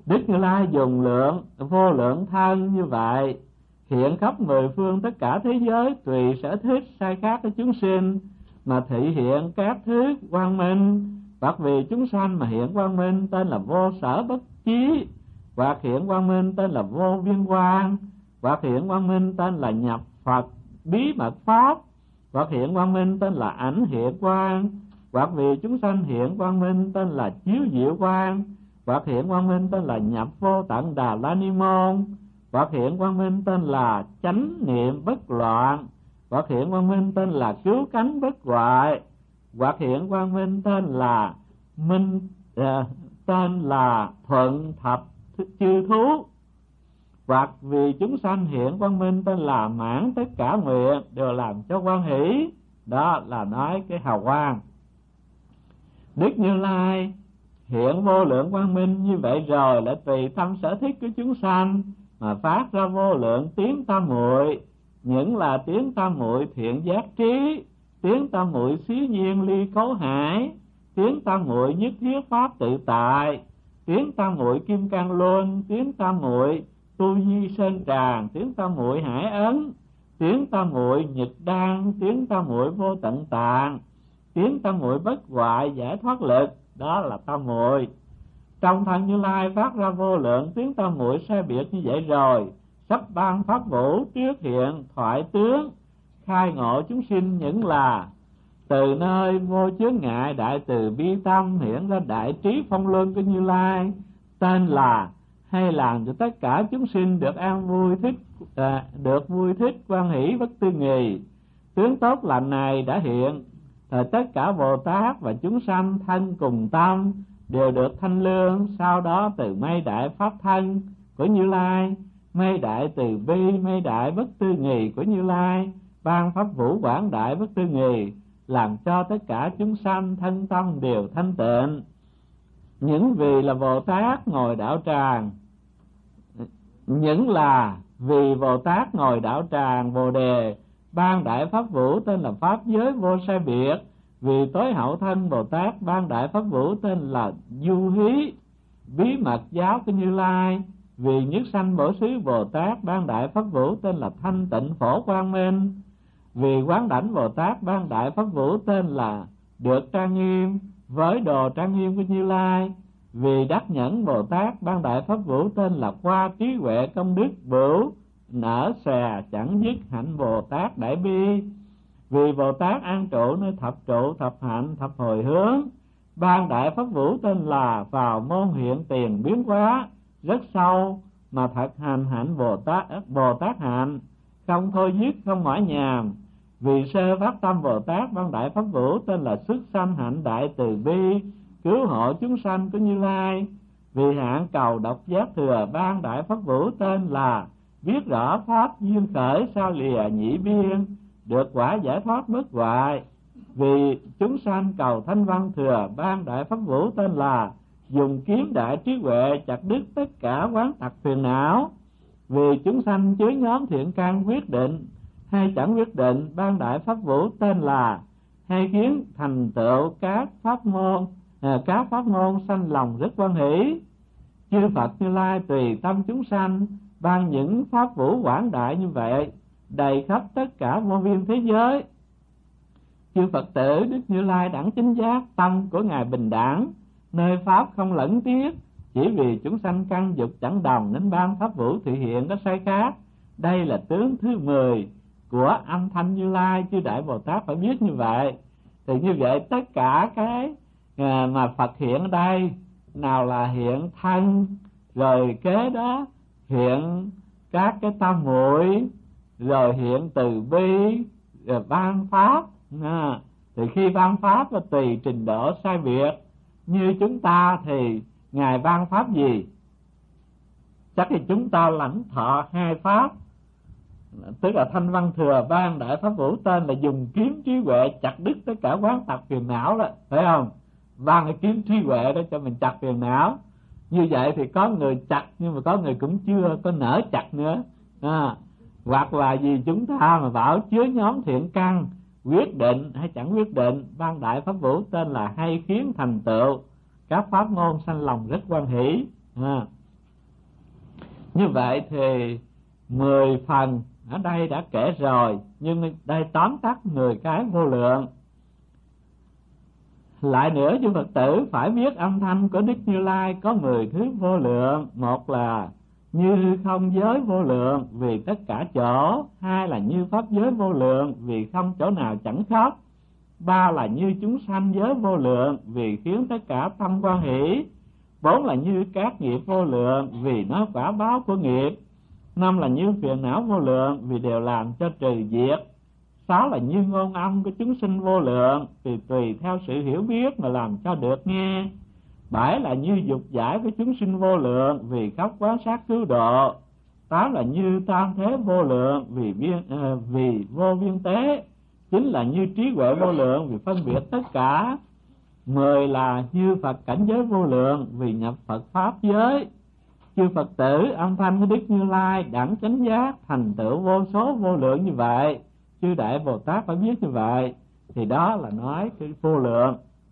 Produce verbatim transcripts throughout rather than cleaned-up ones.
Đức Như Lai dùng lượng vô lượng thân như vậy hiện khắp mười phương tất cả thế giới, tùy sở thích sai khác của chúng sinh mà thị hiện các thứ quang minh. Hoặc vì chúng sanh mà hiện quang minh tên là vô sở bất chí, hoặc hiện quang minh tên là vô biên quang, hoặc hiện quang minh tên là nhập Phật bí mật pháp, hoặc hiện quang minh tên là ảnh hiện quang, hoặc vì chúng sanh hiện quang minh tên là chiếu diệu quang, hoặc hiện quang minh tên là nhập vô tận Đà La Ni Môn, hoặc hiện quang minh tên là chánh niệm bất loạn, hoặc hiện quang minh tên là cứu cánh bất hoại, hoặc hiện quang minh tên là minh à, tên là thuận thập chư thú, hoặc vì chúng sanh hiện quang minh tên là mãn tất cả nguyện, đều làm cho hoan hỷ. Đó là nói cái hào quang. Đức Như Lai hiện vô lượng quang minh như vậy rồi lại tùy tâm sở thích của chúng sanh mà phát ra vô lượng tiếng tam muội, những là tiếng tam muội thiện giác trí, tiếng tam muội xí nhiên ly cấu hải, tiếng tam muội nhất thiết pháp tự tại, tiếng tam muội kim cang luân, tiếng tam muội tu di sơn tràng, tiếng tam muội hải ấn, tiếng tam muội nhật đan, tiếng tam muội vô tận tạng, tiếng tam muội bất hoại giải thoát lực. Đó là tam muội. Trong thân Như Lai phát ra vô lượng tiếng tam muội sai biệt như vậy rồi, sắp ban pháp vũ trước hiện thoại tướng, khai ngộ chúng sinh những là từ nơi vô chướng ngại đại từ bi tâm hiện ra đại trí phong luân của Như Lai, tên là hay làm cho tất cả chúng sinh được an vui thích à, được vui thích hoan hỷ bất tư nghì. Tướng tốt lành này đã hiện, thời tất cả Bồ Tát và chúng sanh thân cùng tâm đều được thanh lương. Sau đó từ mây đại pháp thân của Như Lai, mây đại từ bi, mây đại bất tư nghì của Như Lai ban pháp vũ quảng đại bất tư nghì, làm cho tất cả chúng sanh thân tâm đều thanh tịnh. Những vì là Bồ Tát ngồi đảo tràng, những là vì Bồ Tát ngồi đảo tràng Bồ Đề ban đại pháp vũ tên là pháp giới vô sai biệt. Vì tối hậu thân Bồ Tát ban đại pháp vũ tên là du hí bí mật giáo của Như Lai. Vì nhất sanh bổ xứ Bồ Tát ban đại pháp vũ tên là thanh tịnh phổ quang minh. Vì quán đảnh Bồ Tát ban đại pháp vũ tên là được trang nghiêm với đồ trang nghiêm của Như Lai. Vì đắc nhẫn Bồ Tát ban đại pháp vũ tên là qua trí huệ công đức bửu nở xòe chẳng dứt hạnh Bồ Tát đại bi. Vì Bồ Tát an trụ nơi thập trụ thập hạnh thập hồi hướng, ban đại pháp vũ tên là vào môn hiện tiền biến hóa rất sâu mà thật hành hạnh Bồ Tát Bồ Tát hạnh, không thôi dứt không mỏi nhàm. Vì sơ phát tâm Bồ Tát ban đại pháp vũ tên là xuất sanh hạnh đại từ bi cứu hộ chúng sanh của Như Lai. Vì hạng cầu độc giác thừa ban đại pháp vũ tên là biết rõ pháp duyên khởi sao lìa nhĩ biên, được quả giải thoát bất hoại. Vì chúng sanh cầu thanh văn thừa ban đại pháp vũ tên là dùng kiếm đại trí huệ chặt đứt tất cả quán tật phiền não. Vì chúng sanh chứa nhóm thiện căn quyết định hay chẳng quyết định ban đại pháp vũ tên là hay khiến thành tựu các pháp môn à, các pháp môn sanh lòng rất hoan hỷ. Chư Phật Như Lai tùy tâm chúng sanh ban những pháp vũ quảng đại như vậy đầy khắp tất cả vô biên thế giới. Chư Phật tử Đức Như Lai đẳng chánh giác, tâm của Ngài bình đẳng, nơi pháp không lẫn tiếc. Chỉ vì chúng sanh căn dục chẳng đồng nên ban pháp vũ thị hiện có sai khác. Đây là tướng thứ mười của âm thanh Như Lai, chư Đại Bồ Tát phải biết như vậy. Thì như vậy tất cả cái mà Phật hiện ở đây, nào là hiện thân, rồi kế đó hiện các cái tam muội, rồi hiện từ bi, rồi ban pháp. À, thì khi ban pháp là tùy trình độ sai biệt. Như chúng ta thì Ngài ban pháp gì? Chắc thì chúng ta lãnh thọ hai pháp, tức là thanh văn thừa ban đại pháp vũ tên là dùng kiếm trí huệ chặt đứt tất cả quán tật phiền não đó, phải không? Ban cái kiếm trí huệ đó cho mình chặt phiền não. Như vậy thì có người chặt nhưng mà có người cũng chưa có nỡ chặt nữa. À, hoặc là vì chúng ta mà bảo chứa nhóm thiện căn quyết định hay chẳng quyết định, ban đại pháp vũ tên là hay khiến thành tựu các pháp môn sanh lòng rất hoan hỷ. À, Như vậy thì mười phần ở đây đã kể rồi, nhưng đây tóm tắt mười cái vô lượng. Lại nữa, chư Phật tử phải biết âm thanh của Đức Như Lai có mười thứ vô lượng. Một là như hư không giới vô lượng vì tất cả chỗ. Hai là như pháp giới vô lượng vì không chỗ nào chẳng khóc. Ba là như chúng sanh giới vô lượng vì khiến tất cả tâm quan hỷ. Bốn là như các nghiệp vô lượng vì nó quả báo của nghiệp. Năm là như phiền não vô lượng vì đều làm cho trừ diệt. Sáu là như ngôn âm của chúng sinh vô lượng vì tùy theo sự hiểu biết mà làm cho được nghe. Bảy là như dục giải của chúng sinh vô lượng vì khắp quán sát cứu độ. Tám là như tam thế vô lượng vì viên uh, vì vô viên tế. Chín là như trí huệ vô lượng vì phân biệt tất cả. Mười là như Phật cảnh giới vô lượng vì nhập Phật pháp giới. Chư Phật tử, âm thanh của Đức Như Lai đẳng chánh giác thành tựu vô số vô lượng như vậy, chư Đại Bồ Tát phải biết như vậy, thì đó là nói cái vô lượng.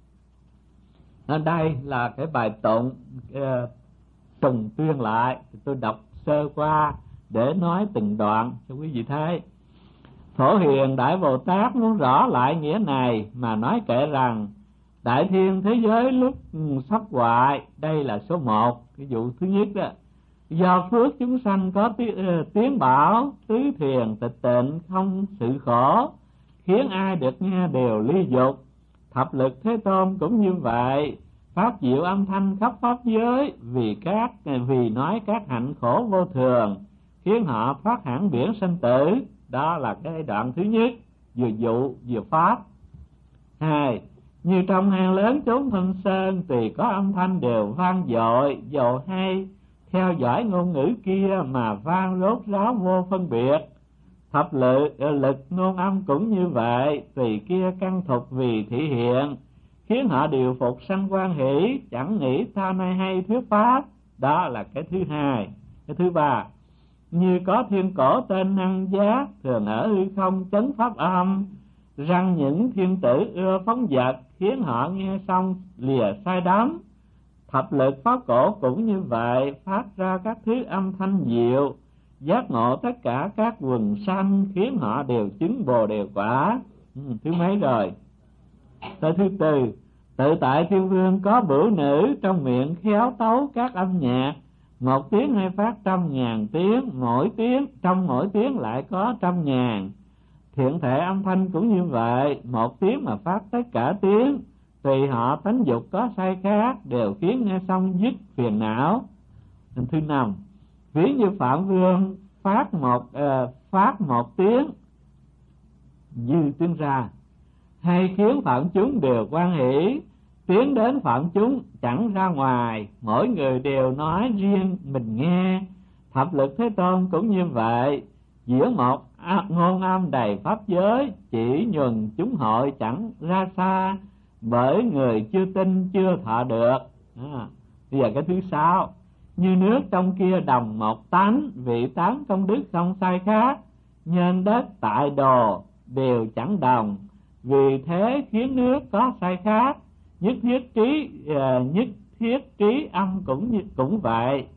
Ở đây là cái bài tụng uh, trùng tuyên lại, tôi đọc sơ qua để nói từng đoạn cho quý vị thấy. Phổ Hiền Đại Bồ Tát muốn rõ lại nghĩa này mà nói kể rằng đại thiên thế giới lúc sắp hoại, đây là số một, cái vụ thứ nhất đó. Do phước chúng sanh có tiếng bảo, tứ thiền tịch tịnh không sự khổ, khiến ai được nghe đều ly dục. Thập lực Thế Tôn cũng như vậy, pháp diệu âm thanh khắp pháp giới vì các vì nói các hạnh khổ vô thường, khiến họ thoát hẳn biển sanh tử. Đó là cái đoạn thứ nhất, vừa dụ vừa pháp. Hai, như trong hang lớn chốn Thanh Sơn, tùy có âm thanh đều vang dội, dầu hay theo dõi ngôn ngữ kia mà vang rốt ráo vô phân biệt. Thập lực, lực ngôn âm cũng như vậy, tùy kia căn thục vì thị hiện, khiến họ điều phục sanh quan hỷ, chẳng nghĩ ta nay hay thuyết pháp. Đó là cái thứ hai. Cái thứ ba, như có thiên cổ tên Năng Giác, thường ở hư không chấn pháp âm, rằng những thiên tử ưa phóng dật, khiến họ nghe xong lìa sai đắm. Thập lực pháp cổ cũng như vậy, phát ra các thứ âm thanh diệu, giác ngộ tất cả các quần sanh, khiến họ đều chứng bồ đề quả. Ừ, thứ mấy rồi? Tới thứ tư, tự tại thiên vương có bửu nữ, trong miệng khéo tấu các âm nhạc, một tiếng hay phát trăm ngàn tiếng, mỗi tiếng trong mỗi tiếng lại có trăm ngàn. Thiện thể âm thanh cũng như vậy, một tiếng mà phát tất cả tiếng, tùy họ tánh dục có sai khác, đều khiến nghe xong dứt phiền não. Thứ năm, ví như Phạm Vương phát một uh, phát một tiếng dư tiếng ra, hay khiến phạm chúng đều quan hỷ, tiến đến phạm chúng chẳng ra ngoài, mỗi người đều nói riêng mình nghe. Thập lực Thế Tôn cũng như vậy, diễn một ngôn âm đầy pháp giới, chỉ nhuần chúng hội chẳng ra xa, bởi người chưa tin chưa thọ được. À, bây giờ cái thứ sáu, như nước trong kia đồng một tánh, vị tán công đức không sai khác, nhân đất tại đồ đều chẳng đồng, vì thế khiến nước có sai khác. Nhất thiết trí uh, nhất thiết trí âm cũng như, cũng vậy,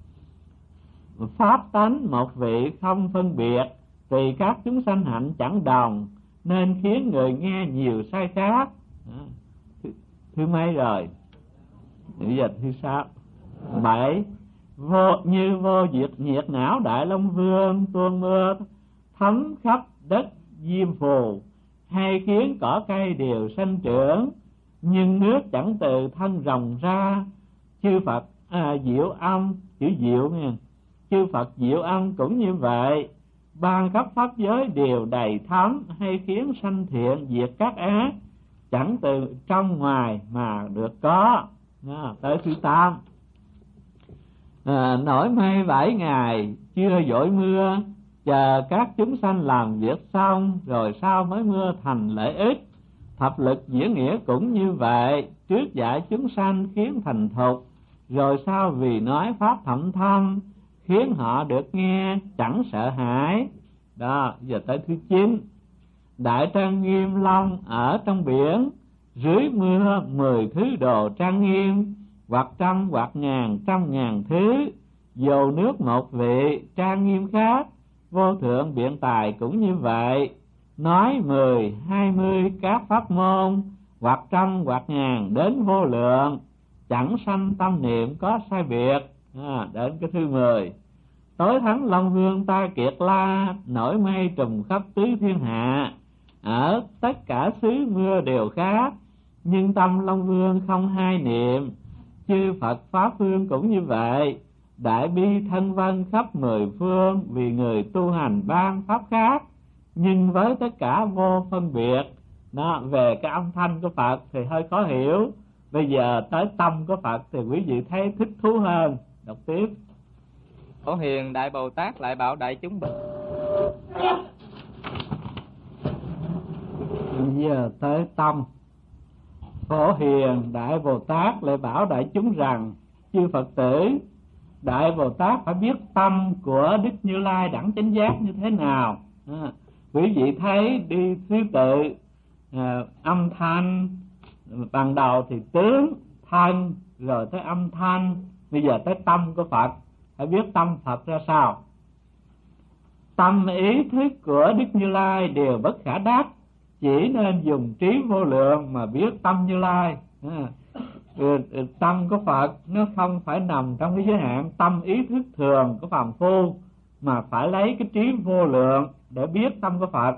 pháp tánh một vị không phân biệt, vì các chúng sanh hạnh chẳng đồng, nên khiến người nghe nhiều sai khác. À, thứ, thứ mấy rồi? Bây giờ thứ sáu. Bảy, vô như vô diệt nhiệt não Đại Long Vương, tuôn mưa thấm khắp đất diêm phù, hay khiến cỏ cây đều sanh trưởng, nhưng nước chẳng từ thân rồng ra. Chư Phật à, diệu âm, chữ diệu nha, chư Phật diệu âm cũng như vậy, ban cấp pháp giới đều đầy thấm, hay khiến sanh thiện diệt các ác, chẳng từ trong ngoài mà được có. À, tới thứ tám, à, nổi mây bảy ngày chưa dội mưa, chờ các chúng sanh làm việc xong, rồi sau mới mưa thành lợi ích. Thập lực diễn nghĩa cũng như vậy, trước dạy chúng sanh khiến thành thục, rồi sau vì nói pháp thậm thâm, khiến họ được nghe chẳng sợ hãi. Đó, giờ tới thứ chín, đại trang nghiêm long ở trong biển, dưới mưa mười thứ đồ trang nghiêm, hoặc trăm hoặc ngàn trăm ngàn thứ, Dầu nước một vị trang nghiêm khác, vô thượng biện tài cũng như vậy. Nói mười, hai mươi các pháp môn, hoặc trăm hoặc ngàn đến vô lượng, chẳng sanh tâm niệm có sai biệt. À, đến cái thứ mười. Tối thắng Long Vương ta kiệt la, nổi mây trùm khắp tứ thiên hạ. Ở tất cả xứ mưa đều khác, nhưng tâm Long Vương không hai niệm. Chư Phật Pháp Phương cũng như vậy, đại bi thân vân khắp mười phương, vì người tu hành ban pháp khác, nhưng với tất cả vô phân biệt. Đó, về cái âm thanh của Phật thì hơi khó hiểu. Bây giờ tới tâm của Phật thì quý vị thấy thích thú hơn. Đọc tiếp. Phổ Hiền Đại Bồ Tát lại bảo đại chúng bình. Bây giờ tới tâm. Phổ Hiền Đại Bồ Tát lại bảo đại chúng rằng: chư Phật tử, Đại Bồ Tát phải biết tâm của Đức Như Lai đẳng chánh giác như thế nào. À, quý vị thấy đi thứ tự, à, âm thanh, ban đầu thì tướng, thân, rồi tới âm thanh, bây giờ tới tâm của Phật. Phải biết tâm Phật ra sao. Tâm ý thức của Đức Như Lai đều bất khả đắc, chỉ nên dùng trí vô lượng mà biết tâm Như Lai. À, tâm của Phật nó không phải nằm trong cái giới hạn tâm ý thức thường của phàm phu, mà phải lấy cái trí vô lượng để biết tâm của Phật.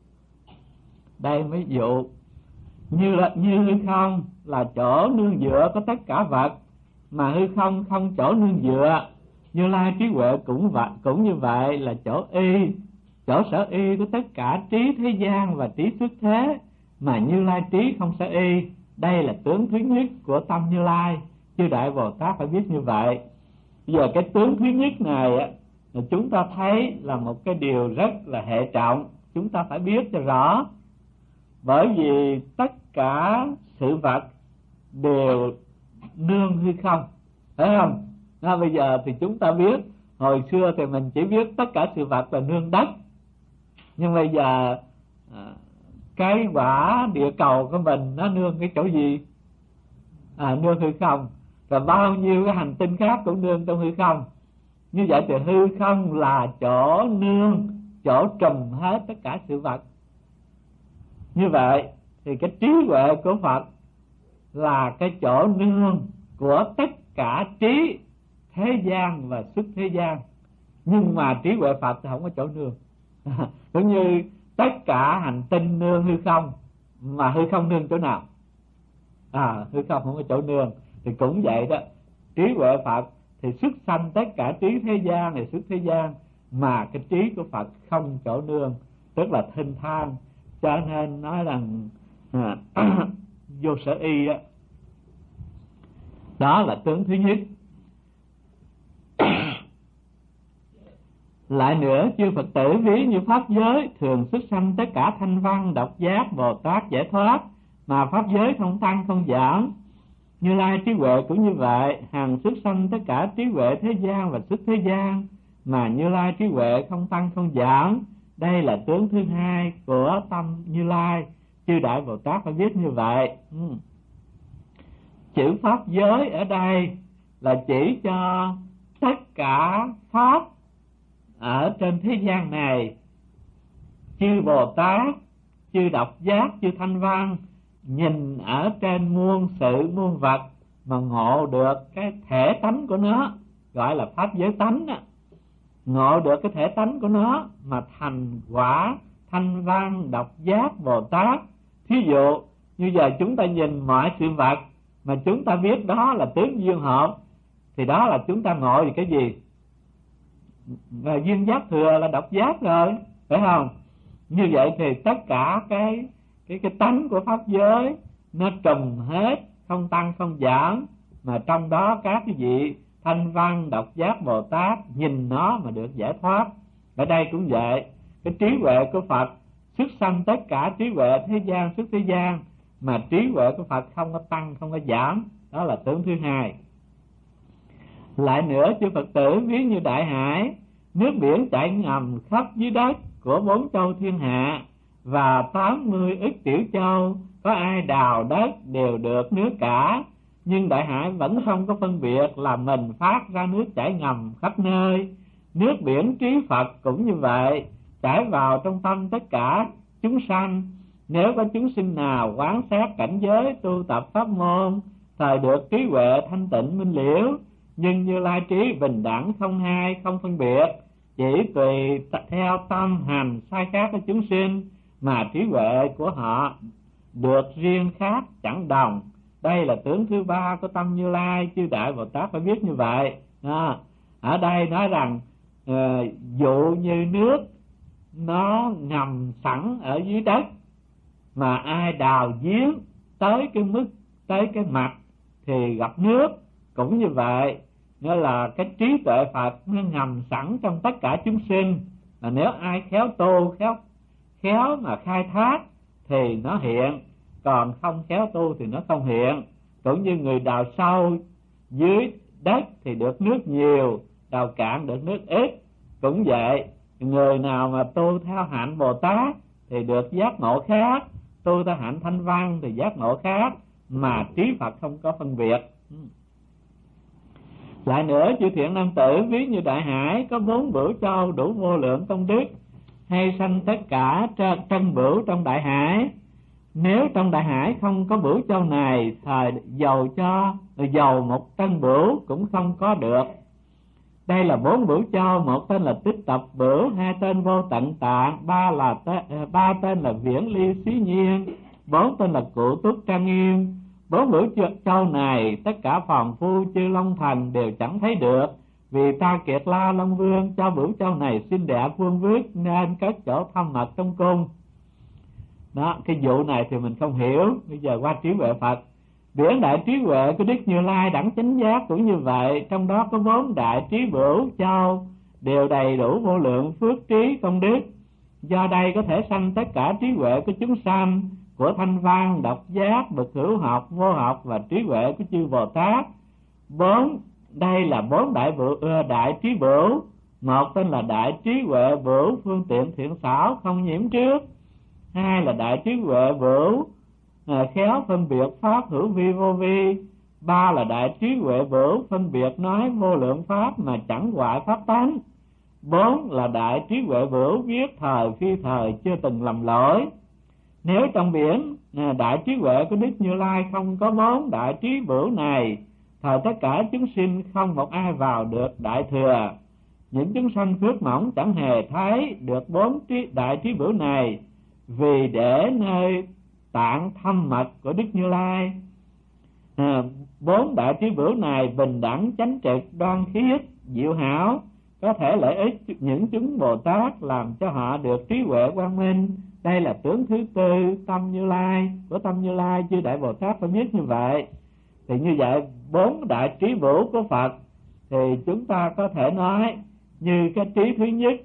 Đây ví dụ như là như hư không là chỗ nương dựa của tất cả vật, mà hư không không chỗ nương dựa. Như Lai trí huệ cũng vậy, cũng như vậy, là chỗ y, chỗ sở y của tất cả trí thế gian và trí xuất thế, mà Như Lai trí không sở y. Đây là tướng thứ nhất của tâm Như Lai, chư Đại Bồ Tát phải biết như vậy. Bây giờ cái tướng thứ nhất này á, chúng ta thấy là một cái điều rất là hệ trọng, chúng ta phải biết cho rõ. Bởi vì tất cả sự vật đều nương hư không, phải không? À, bây giờ thì chúng ta biết, hồi xưa thì mình chỉ biết tất cả sự vật là nương đất, nhưng bây giờ à, cái quả địa cầu của mình nó nương cái chỗ gì? À, nương hư không. Rồi bao nhiêu cái hành tinh khác cũng nương trong hư không. Như vậy thì hư không là chỗ nương, chỗ trùm hết tất cả sự vật. Như vậy thì cái trí huệ của Phật là cái chỗ nương của tất cả trí thế gian và xuất thế gian. Nhưng mà trí huệ Phật thì không có chỗ nương. Cũng như tất cả hành tinh nương hư không, mà hư không nương chỗ nào? À, hư không không có chỗ nương. Thì cũng vậy đó, trí huệ Phật thì xuất sanh tất cả trí thế gian này xuất thế gian, mà cái trí của Phật không chỗ nương, tức là thinh thang. Cho nên nói rằng à, vô sở y đó, đó là tướng thứ nhất. Lại nữa, chư Phật tử ví như pháp giới thường xuất sanh tất cả thanh văn, độc giác, Bồ Tát giải thoát, mà pháp giới không tăng không giảm. Như Lai trí huệ cũng như vậy, hằng xuất sanh tất cả trí huệ thế gian và xuất thế gian, mà Như Lai trí huệ không tăng không giảm. Đây là tướng thứ hai của tâm Như Lai, chư Đại Bồ Tát phải biết như vậy. Ừ. Chữ pháp giới ở đây là chỉ cho tất cả pháp ở trên thế gian này. Chư Bồ Tát, chư độc giác, chư thanh văn nhìn ở trên muôn sự muôn vật mà ngộ được cái thể tánh của nó, gọi là pháp giới tánh đó. Ngộ được cái thể tánh của nó mà thành quả thanh văn, độc giác, Bồ Tát. Thí dụ như giờ chúng ta nhìn mọi sự vật mà chúng ta biết đó là tướng duyên hợp, thì đó là chúng ta ngộ về cái gì? Và duyên giác thừa là độc giác rồi, phải không? Như vậy thì tất cả cái cái cái tánh của pháp giới nó trùm hết, không tăng không giảm, mà trong đó các cái vị thanh văn, độc giác, Bồ Tát nhìn nó mà được giải thoát. Ở đây cũng vậy, cái trí huệ của Phật xuất sanh tất cả trí huệ thế gian xuất thế gian, mà trí huệ của Phật không có tăng không có giảm. Đó là tướng thứ hai. Lại nữa, chư Phật tử ví như đại hải, nước biển chảy ngầm khắp dưới đất của bốn châu thiên hạ, và tám mươi ức tiểu châu, có ai đào đất đều được nước cả. nhưng đại hải vẫn không có phân biệt là mình phát ra nước chảy ngầm khắp nơi. Nước biển trí Phật cũng như vậy, chảy vào trong tâm tất cả chúng sanh. Nếu có chúng sinh nào quán xét cảnh giới tu tập pháp môn, thời được trí huệ thanh tịnh minh liễu, nhưng Như Lai trí bình đẳng không hai không phân biệt, chỉ tùy theo tâm hành sai khác của chúng sinh mà trí huệ của họ được riêng khác chẳng đồng. Đây là tướng thứ ba của tâm Như Lai, chư Đại Bồ Tát phải biết như vậy. À, ở đây nói rằng uh, dụ như nước nó ngầm sẵn ở dưới đất, mà ai đào giếng tới cái mức, tới cái mặt thì gặp nước. Cũng như vậy, nghĩa là cái trí tuệ Phật nó ngầm sẵn trong tất cả chúng sinh, mà nếu ai khéo tu, khéo khéo mà khai thác thì nó hiện, còn không khéo tu thì nó không hiện. Cũng như người đào sâu dưới đất thì được nước nhiều, đào cạn được nước ít. Cũng vậy, người nào mà tu theo hạnh Bồ Tát thì được giác ngộ khác, tu theo hạnh Thanh Văn thì giác ngộ khác, mà trí Phật không có phân biệt. Lại nữa, chư thiện nam tử, ví như đại hải có bốn bửu châu đủ vô lượng công đức, hay sanh tất cả trân bửu trong đại hải. Nếu trong đại hải không có bửu châu này, thời dầu cho dầu một trân bửu cũng không có được. Đây là bốn bửu châu: một tên là tích tập bửu, hai tên vô tận tạng, ba là tên, ba tên là viễn ly xí nhiên, bốn tên là cụ túc trang nghiêm. Bốn bửu châu này tất cả phàm phu chư Long Thần đều chẳng thấy được, vì Ta Kiệt La Long Vương cho bửu châu này xinh đẹp vương vước nên cất chỗ thâm mật trong cung. Đó, cái vụ này thì mình không hiểu. Bây giờ qua trí huệ Phật. Biển đại trí huệ của Đức Như Lai đẳng chánh giác cũng như vậy, trong đó có bốn đại trí bửu châu đều đầy đủ vô lượng phước trí công đức. Do đây có thể sanh tất cả trí huệ của chúng sanh, của Thanh Văn, độc giác, bậc hữu học, vô học và trí huệ của chư Bồ Tát. Bốn đây là bốn đại bửu, đại trí bửu. Một tên là đại trí huệ bửu phương tiện thiện xảo không nhiễm trước. Hai là đại trí huệ bửu khéo phân biệt pháp hữu vi vô vi. Ba là đại trí huệ bửu phân biệt nói vô lượng pháp mà chẳng hoại pháp tánh. Bốn là đại trí huệ bửu biết thời phi thời chưa từng lầm lỗi. Nếu trong biển đại trí huệ của Đức Như Lai không có bốn đại trí bửu này, thời tất cả chúng sinh không một ai vào được đại thừa. Những chúng sanh phước mỏng chẳng hề thấy được bốn trí, đại trí bửu này, vì để nơi tạng thâm mật của Đức Như Lai. À, bốn đại trí bửu này bình đẳng chánh trực đoan khiết diệu hảo, có thể lợi ích những chúng Bồ Tát, làm cho họ được trí huệ quang minh. Đây là tướng thứ tư tâm Như Lai, của tâm Như Lai, chư Đại Bồ Tát phải biết như vậy. Thì như vậy, bốn đại trí bửu của Phật thì chúng ta có thể nói như cái trí thứ nhất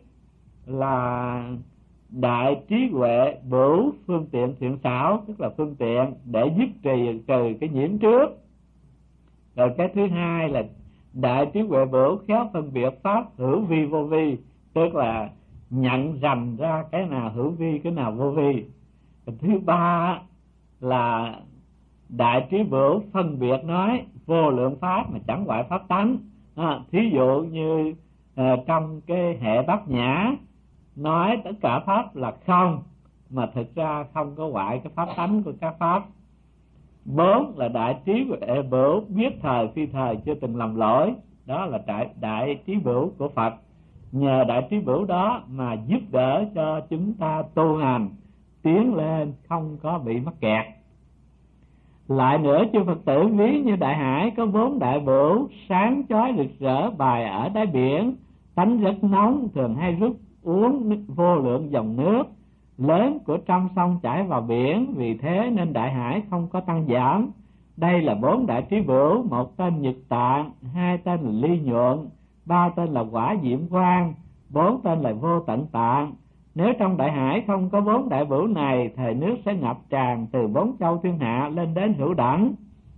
là đại trí huệ bửu phương tiện thiện xảo, tức là phương tiện để dứt trì trừ cái nhiễm trước. Rồi cái thứ hai là đại trí huệ bửu khéo phân biệt pháp hữu vi vô vi, tức là nhận rành ra cái nào hữu vi cái nào vô vi. Và thứ ba là đại trí bửu phân biệt nói vô lượng pháp mà chẳng hoại pháp tánh. À, thí dụ như à, trong cái hệ Bát Nhã nói tất cả pháp là không, mà thực ra không có hoại cái pháp tánh của các pháp. Bốn là đại trí huệ bửu biết thời phi thời chưa từng làm lỗi. Đó là đại, đại trí bửu của Phật. Nhờ đại trí bửu đó mà giúp đỡ cho chúng ta tu hành tiến lên, không có bị mắc kẹt. Lại nữa, chư Phật tử ví như đại hải có bốn đại bửu sáng chói rực rỡ bày ở đáy biển, tánh rất nóng, thường hay rút uống vô lượng dòng nước lớn của trong sông chảy vào biển, vì thế nên đại hải không có tăng giảm. Đây là bốn đại trí bửu: một tên Nhật Tạng, hai tên là Ly Nhuận, ba tên là Quả Diệm Quang, bốn tên là Vô Tận Tạng. Nếu trong đại hải không có bốn đại bửu này, thì nước sẽ ngập tràn từ bốn châu thiên hạ lên đến hữu đẳng.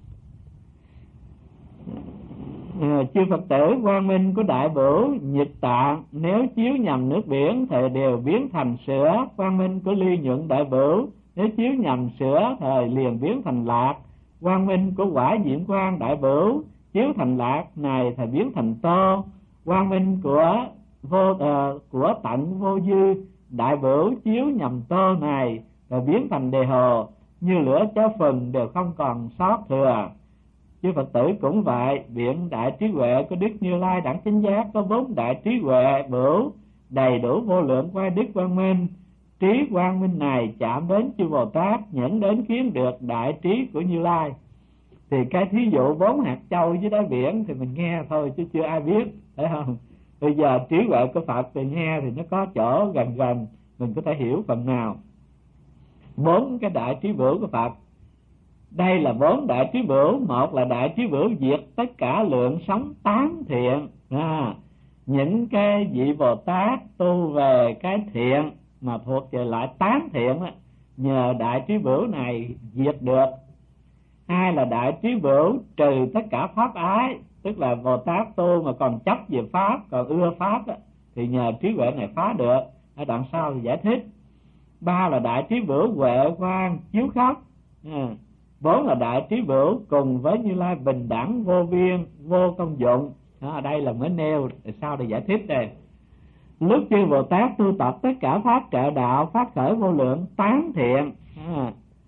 À, chư Phật tử, quang minh của đại bửu Nhật Tạng nếu chiếu nhầm nước biển thì đều biến thành sữa. Quang minh của Ly Nhuận đại bửu nếu chiếu nhầm sữa thì liền biến thành lạc. quang minh của quả diệm quang đại bửu chiếu thành lạc này thì biến thành tô, quang minh của vô uh, của tận vô dư đại bửu chiếu nhầm tô này rồi biến thành đề hồ, như lửa cháy phần đều không còn sót thừa. Chư Phật tử cũng vậy, biện đại trí huệ của Đức Như Lai đẳng chánh giác có bốn đại trí huệ bửu đầy đủ vô lượng qua đức quang minh. Trí quang minh này chạm đến chư Bồ Tát, nhẫn đến khiến được đại trí của Như Lai. Thì cái thí dụ bốn hạt châu dưới đáy biển thì mình nghe thôi chứ chưa ai biết, phải không? Bây giờ trí huệ của Phật thì nghe thì nó có chỗ gần gần, mình có thể hiểu phần nào. Bốn cái đại trí bửu của Phật, đây là bốn đại trí bửu. Một là đại trí bửu diệt tất cả lượng sống tán thiện. À, những cái vị Bồ Tát tu về cái thiện mà thuộc về lại tán thiện đó, nhờ đại trí bửu này diệt được. Hai là đại trí bửu trừ tất cả pháp ái, tức là Bồ Tát tu mà còn chấp về pháp, còn ưa pháp đó, thì nhờ trí huệ này phá được. Ở đoạn sau thì giải thích. Ba là đại trí bửu huệ quang chiếu khắp. À, bốn là đại trí bửu cùng với Như Lai bình đẳng vô biên vô công dụng. Đó, ở đây là mới nêu, sau để giải thích đây. Lúc chư Bồ Tát tu tập tất cả pháp trợ đạo, phát khởi vô lượng tán thiện, à,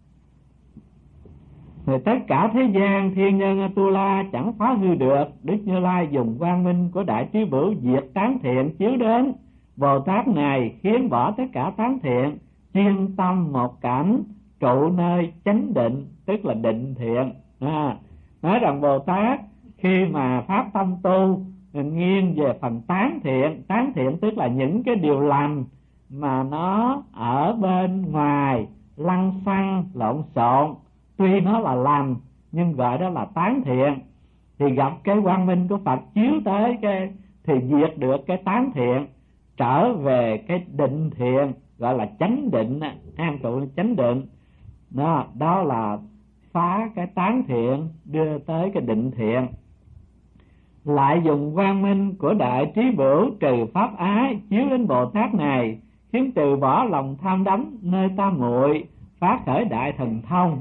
thì tất cả thế gian thiên nhân tu la chẳng phá hư được. Đức Như Lai dùng quang minh của đại trí bửu diệt tán thiện chiếu đến Bồ Tát này, khiến bỏ tất cả tán thiện, chuyên tâm một cảnh, trụ nơi chánh định, tức là định thiện. À, nói rằng Bồ Tát khi mà phát tâm tu nghiêng về phần tán thiện. Tán thiện tức là những cái điều lành mà nó ở bên ngoài lăng xăng lộn xộn, tuy nó là lành nhưng gọi đó là tán thiện. Thì gặp cái quang minh của Phật chiếu tới cái thì diệt được cái tán thiện, trở về cái định thiện, gọi là chánh định, an trụ chánh định. Đó, đó là phá cái tán thiện đưa tới cái định thiện. Lại dùng quang minh của đại trí bửu trừ pháp ái chiếu đến Bồ Tát này, khiến từ bỏ lòng tham đắm nơi tam muội, phát khởi đại thần thông.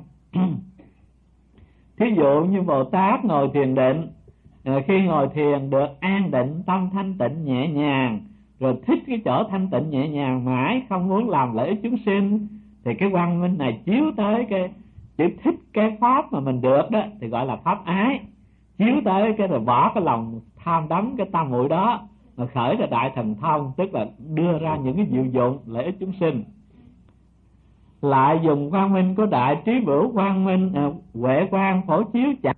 Thí dụ như Bồ Tát ngồi thiền định, khi ngồi thiền được an định, tâm thanh tịnh nhẹ nhàng, rồi thích cái chỗ thanh tịnh nhẹ nhàng mãi, không muốn làm lợi ích chúng sinh, thì cái quang minh này chiếu tới cái chữ thích cái pháp mà mình được đó thì gọi là pháp ái, chiếu tới cái rồi bỏ cái lòng tham đắm cái tam muội đó mà khởi ra đại thần thông, tức là đưa ra những cái diệu dụng lợi ích chúng sinh. Lại dùng quang minh của đại trí bửu quang minh à, huệ quang phổ chiếu chặt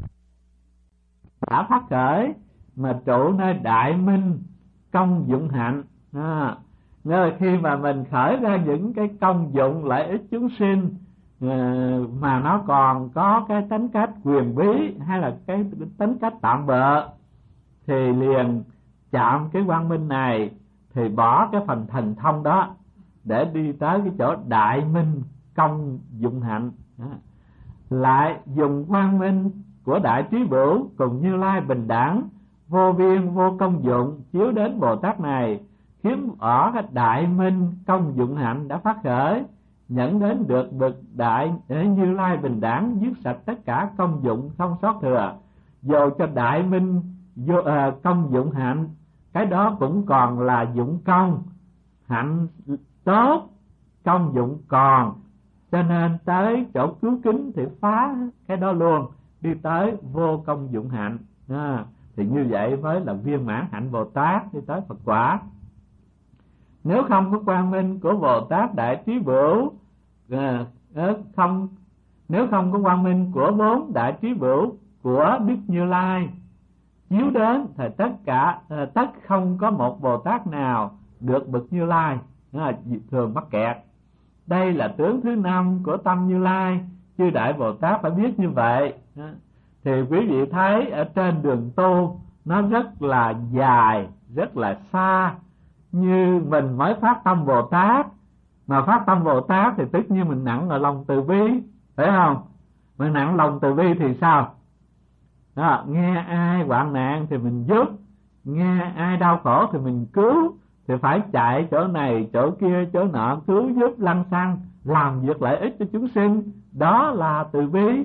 đã phát khởi mà trụ nơi đại minh công dụng hạnh. À, nghĩa là khi mà mình khởi ra những cái công dụng lợi ích chúng sinh mà nó còn có cái tính cách quyền bí hay là cái tính cách tạm bợ, thì liền chạm cái quang minh này thì bỏ cái phần thần thông đó để đi tới cái chỗ đại minh công dụng hạnh. Đó. Lại dùng quang minh của đại trí bửu cùng Như Lai bình đẳng vô biên vô công dụng chiếu đến Bồ Tát này, khiến bỏ cái đại minh công dụng hạnh đã phát khởi, nhận đến được bậc đại Như Lai bình đẳng, dứt sạch tất cả công dụng không sót thừa. Dù cho đại minh vô, à, công dụng hạnh, cái đó cũng còn là dụng công, hạnh tốt, công dụng còn, cho nên tới chỗ cứu kính thì phá cái đó luôn, đi tới vô công dụng hạnh. À, thì như vậy mới là viên mãn hạnh Bồ Tát, đi tới Phật quả. Nếu không có quang minh của Bồ Tát đại trí bửu, à, không nếu không có quang minh của bốn đại trí bửu của Đức Như Lai chiếu đến thì tất cả à, tất không có một Bồ Tát nào được bậc Như Lai, à, thường mắc kẹt. Đây là tướng thứ năm của tâm Như Lai, chư đại Bồ Tát phải biết như vậy. À, thì quý vị thấy ở trên đường tu nó rất là dài, rất là xa. Như mình mới phát tâm Bồ Tát, mà phát tâm Bồ Tát thì tất nhiên mình nặng ở lòng từ bi, phải không? Mình nặng lòng từ bi thì sao? Đó, nghe ai hoạn nạn thì mình giúp, nghe ai đau khổ thì mình cứu, thì phải chạy chỗ này chỗ kia chỗ nọ, cứu giúp lăng xăng, làm việc lợi ích cho chúng sinh, đó là từ bi.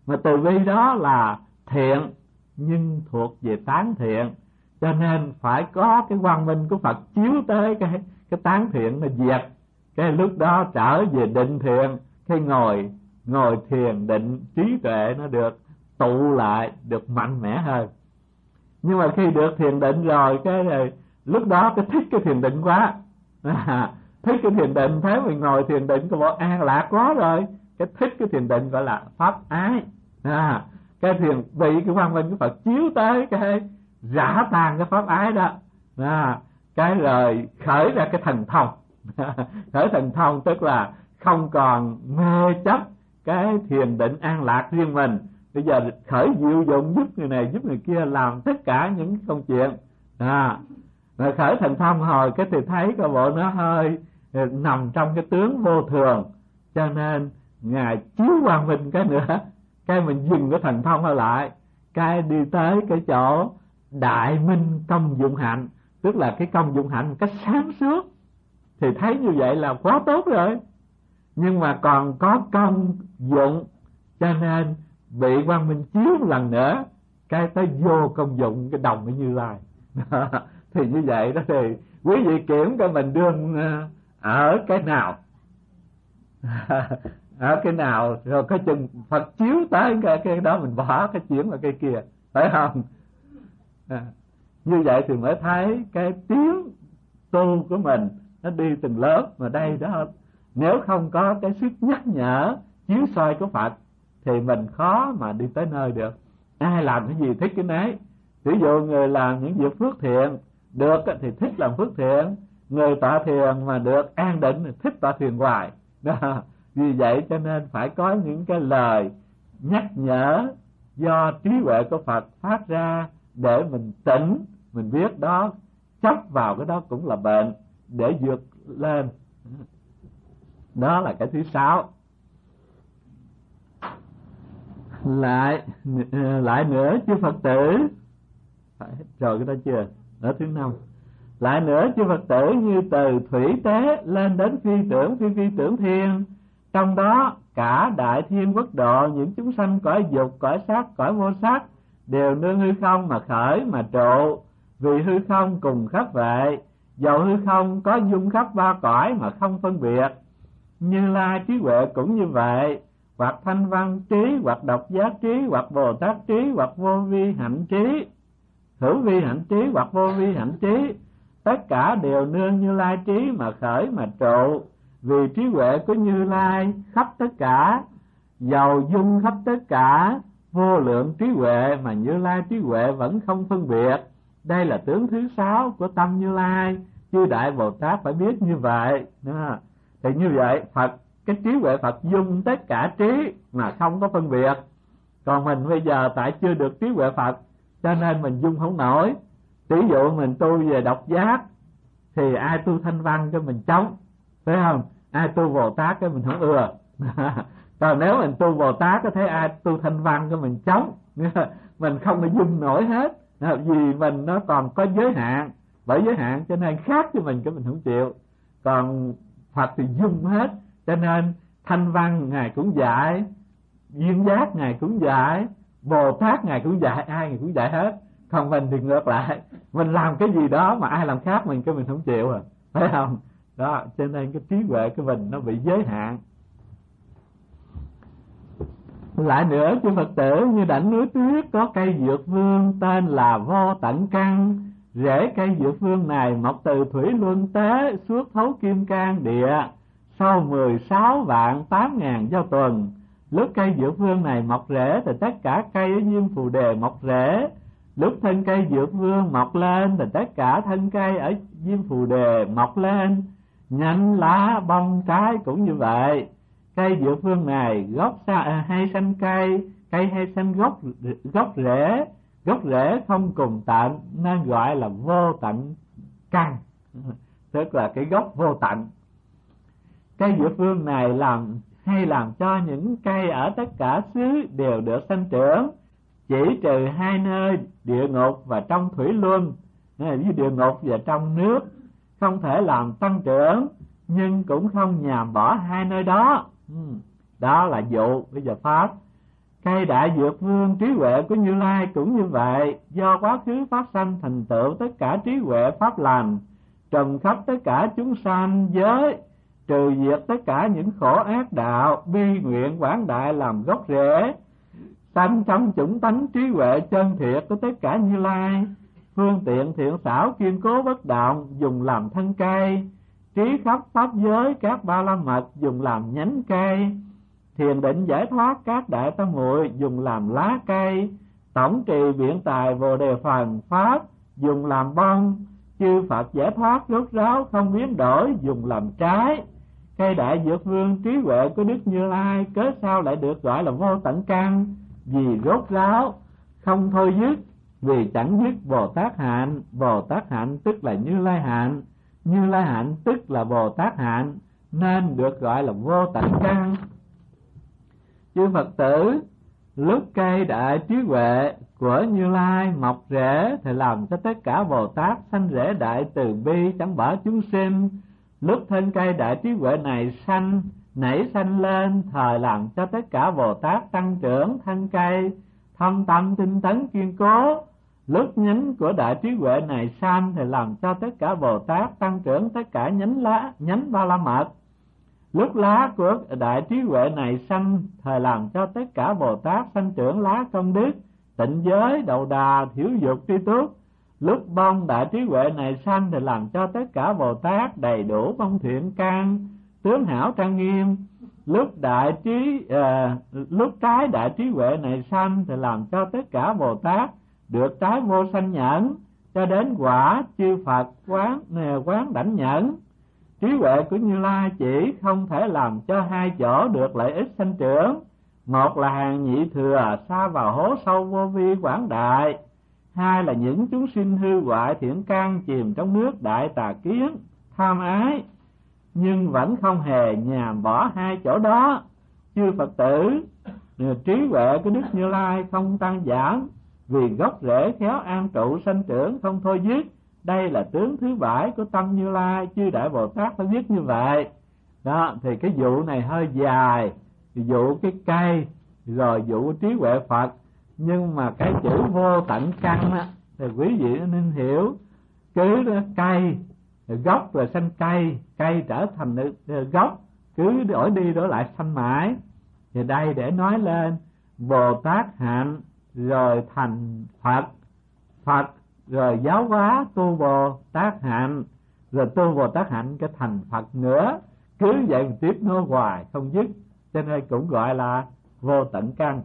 Mà từ bi đó là thiện nhưng thuộc về tán thiện, cho nên phải có cái quang minh của Phật chiếu tới cái cái tán thiện nó diệt, cái lúc đó trở về định thiện, cái ngồi ngồi thiền định trí tuệ nó được tụ lại, được mạnh mẽ hơn. Nhưng mà khi được thiền định rồi cái này, lúc đó cái thích cái thiền định quá, à, thích cái thiền định, thấy mình ngồi thiền định có bộ an lạc quá rồi, cái thích cái thiền định gọi là pháp ái, à, cái thiền bị cái quang minh của Phật chiếu tới cái rã tan cái pháp ái đó, à, cái rồi khởi ra cái thần thông. Khởi thần thông tức là không còn mê chấp cái thiền định an lạc riêng mình, bây giờ khởi diệu dụng giúp người này giúp người kia làm tất cả những công chuyện, à, rồi khởi thần thông hồi cái thì thấy cái bộ nó hơi nằm trong cái tướng vô thường, cho nên ngài chiếu quang minh cái nữa, cái mình dừng cái thần thông lại, cái đi tới cái chỗ đại minh công dụng hạnh, tức là cái công dụng hạnh một cách sáng suốt, thì thấy như vậy là quá tốt rồi. Nhưng mà còn có công dụng, cho nên bị quang minh chiếu một lần nữa, cái tới vô công dụng cái đồng với Như Lai. Thì như vậy đó thì quý vị kiểm cho mình đương ở cái nào. Ở cái nào rồi cái chừng Phật chiếu tới cái, cái đó mình bỏ cái chuyển vào cái kia, phải không? À, như vậy thì mới thấy cái tiếng tu của mình nó đi từng lớp. Mà đây đó, nếu không có cái sức nhắc nhở chiếu soi của Phật thì mình khó mà đi tới nơi được. Ai làm cái gì thích cái nấy. Ví dụ người làm những việc phước thiện được thì thích làm phước thiện, người tọa thiền mà được an định thì thích tọa thiền hoài đó. Vì vậy cho nên phải có những cái lời nhắc nhở do trí huệ của Phật phát ra để mình tỉnh, mình biết đó, chấp vào cái đó cũng là bệnh, để vượt lên. Đó là cái thứ sáu. Lại lại nữa chư Phật tử, rồi cái đó chưa? Ở thứ năm. Lại nữa chư Phật tử, như từ thủy tế lên đến phi tưởng phi phi tưởng thiên, trong đó cả đại thiên quốc độ, những chúng sanh cõi dục, cõi sắc, cõi vô sắc đều nương hư không mà khởi mà trụ, vì hư không cùng khắp vậy, dầu hư không có dung khắp ba cõi mà không phân biệt. Như Lai trí huệ cũng như vậy, hoặc thanh văn trí, hoặc độc giác trí, hoặc Bồ Tát trí, hoặc vô vi hạnh trí, hữu vi hạnh trí, hoặc vô vi hạnh trí, tất cả đều nương Như Lai trí mà khởi mà trụ, vì trí huệ của Như Lai khắp tất cả, dầu dung khắp tất cả, vô lượng trí huệ mà Như Lai trí huệ vẫn không phân biệt. Đây là tướng thứ sáu của tâm Như Lai, chư Đại Bồ Tát phải biết như vậy. Thì như vậy Phật, cái trí huệ Phật dung tất cả trí mà không có phân biệt. Còn mình bây giờ tại chưa được trí huệ Phật, cho nên mình dung không nổi. Ví dụ mình tu về độc giác thì ai tu thanh văn cho mình chống, phải không? Ai tu Bồ Tát cái mình không ưa. Còn nếu mình tu Bồ Tát có thấy ai tu thanh văn cho mình chống, mình không có dung nổi hết, vì mình nó còn có giới hạn, bởi giới hạn cho nên khác cho mình cái mình không chịu. Còn Phật thì dung hết, cho nên thanh văn ngài cũng dạy, duyên giác ngài cũng dạy, Bồ Tát ngài cũng dạy, ai ngài cũng dạy hết. Còn mình thì ngược lại, mình làm cái gì đó mà ai làm khác mình cái mình không chịu à, phải không? Đó, cho nên cái trí huệ của mình nó bị giới hạn. Lại nữa chư Phật tử, như đảnh núi tuyết có cây dược vương tên là Vô Tận Căn. Rễ cây dược vương này mọc từ thủy luân tế, suốt thấu kim cang địa, sau mười sáu vạn tám ngàn giao tuần. Lúc cây dược vương này mọc rễ thì tất cả cây ở Diêm Phù Đề mọc rễ. Lúc thân cây dược vương mọc lên thì tất cả thân cây ở Diêm Phù Đề mọc lên. Nhánh lá bông trái cũng như vậy. Cây dược vương này gốc xa, hay xanh cây, cây hay xanh gốc gốc rễ, gốc rễ không cùng tận nên gọi là vô tận căn, tức là cái gốc vô tận. Cây dược vương này làm hay làm cho những cây ở tất cả xứ đều được sanh trưởng, chỉ trừ hai nơi địa ngục và trong thủy luân, ví địa ngục và trong nước, không thể làm tăng trưởng, nhưng cũng không nhàm bỏ hai nơi đó. Đó là dụ. Bây giờ pháp, Cây đại dược vương trí huệ của Như Lai cũng như vậy, do quá khứ phát sanh thành tựu tất cả trí huệ pháp lành, trần khắp tất cả chúng sanh giới, trừ diệt tất cả những khổ ác đạo, bi nguyện quảng đại làm gốc rễ, sanh trong chủng tánh trí huệ chân thiệt của tất cả Như Lai, phương tiện thiện xảo kiên cố bất động, dùng làm thân cây, trí khắp pháp giới các ba la mật dùng làm nhánh cây, thiền định giải thoát các đại tâm muội dùng làm lá cây, tổng trì biện tài vô đề phần pháp dùng làm bông, chư Phật giải thoát rốt ráo không biến đổi dùng làm trái. Cây đại dược vương trí huệ của Đức Như Lai cớ sao lại được gọi là vô tận căn? Vì rốt ráo không thôi dứt, vì chẳng dứt Bồ Tát hạnh. Bồ Tát hạnh tức là Như Lai hạnh, Như Lai hạnh tức là Bồ Tát hạnh, nên được gọi là vô tận căn. Chư Phật tử, lúc cây đại trí huệ của Như Lai mọc rễ thì làm cho tất cả Bồ Tát sanh rễ đại từ bi chẳng bỏ chúng sinh. Lúc thân cây đại trí huệ này sanh nảy sanh lên, thời làm cho tất cả Bồ Tát tăng trưởng thân cây, thâm tâm tinh tấn kiên cố. Lúc nhánh của đại trí huệ này sanh thì làm cho tất cả Bồ Tát tăng trưởng tất cả nhánh lá, nhánh ba la mật. Lúc lá của đại trí huệ này sanh, thời làm cho tất cả Bồ Tát sanh trưởng lá công đức, tịnh giới, đầu đà, thiểu dục, tri túc. Lúc bông đại trí huệ này sanh thì làm cho tất cả Bồ Tát đầy đủ bông thiện căn, tướng hảo trang nghiêm. Lúc đại trí à, lúc trái đại trí huệ này sanh thì làm cho tất cả Bồ Tát được trái vô sanh nhẫn, cho đến quả chư Phật quán quán đảnh nhẫn. Trí huệ của Như Lai chỉ không thể làm cho hai chỗ được lợi ích sanh trưởng. Một là hàng nhị thừa sa vào hố sâu vô vi quảng đại, hai là những chúng sinh hư hoại thiện căn chìm trong nước đại tà kiến tham ái, nhưng vẫn không hề nhàm bỏ hai chỗ đó. Chư Phật tử, trí huệ của Đức Như Lai không tăng giảm, vì gốc rễ khéo an trụ sanh trưởng không thôi dứt. Đây là tướng thứ bảy của tâm Như Lai, chư đại Bồ Tát phải biết như vậy. Đó, thì cái vụ này hơi dài, vụ cái cây, rồi vụ trí huệ Phật. Nhưng mà cái chữ vô tận căn á, thì quý vị nên hiểu, cứ cây, gốc rồi sanh cây, cây trở thành gốc, cứ đổi đi đổi lại sanh mãi. Thì đây để nói lên Bồ Tát hạnh, rồi thành Phật, Phật rồi giáo hóa tu Bồ Tát hạnh, rồi tu Bồ Tát hạnh cái thành Phật nữa, cứ vậy tiếp nối hoài không dứt, cho nên cũng gọi là vô tận căn.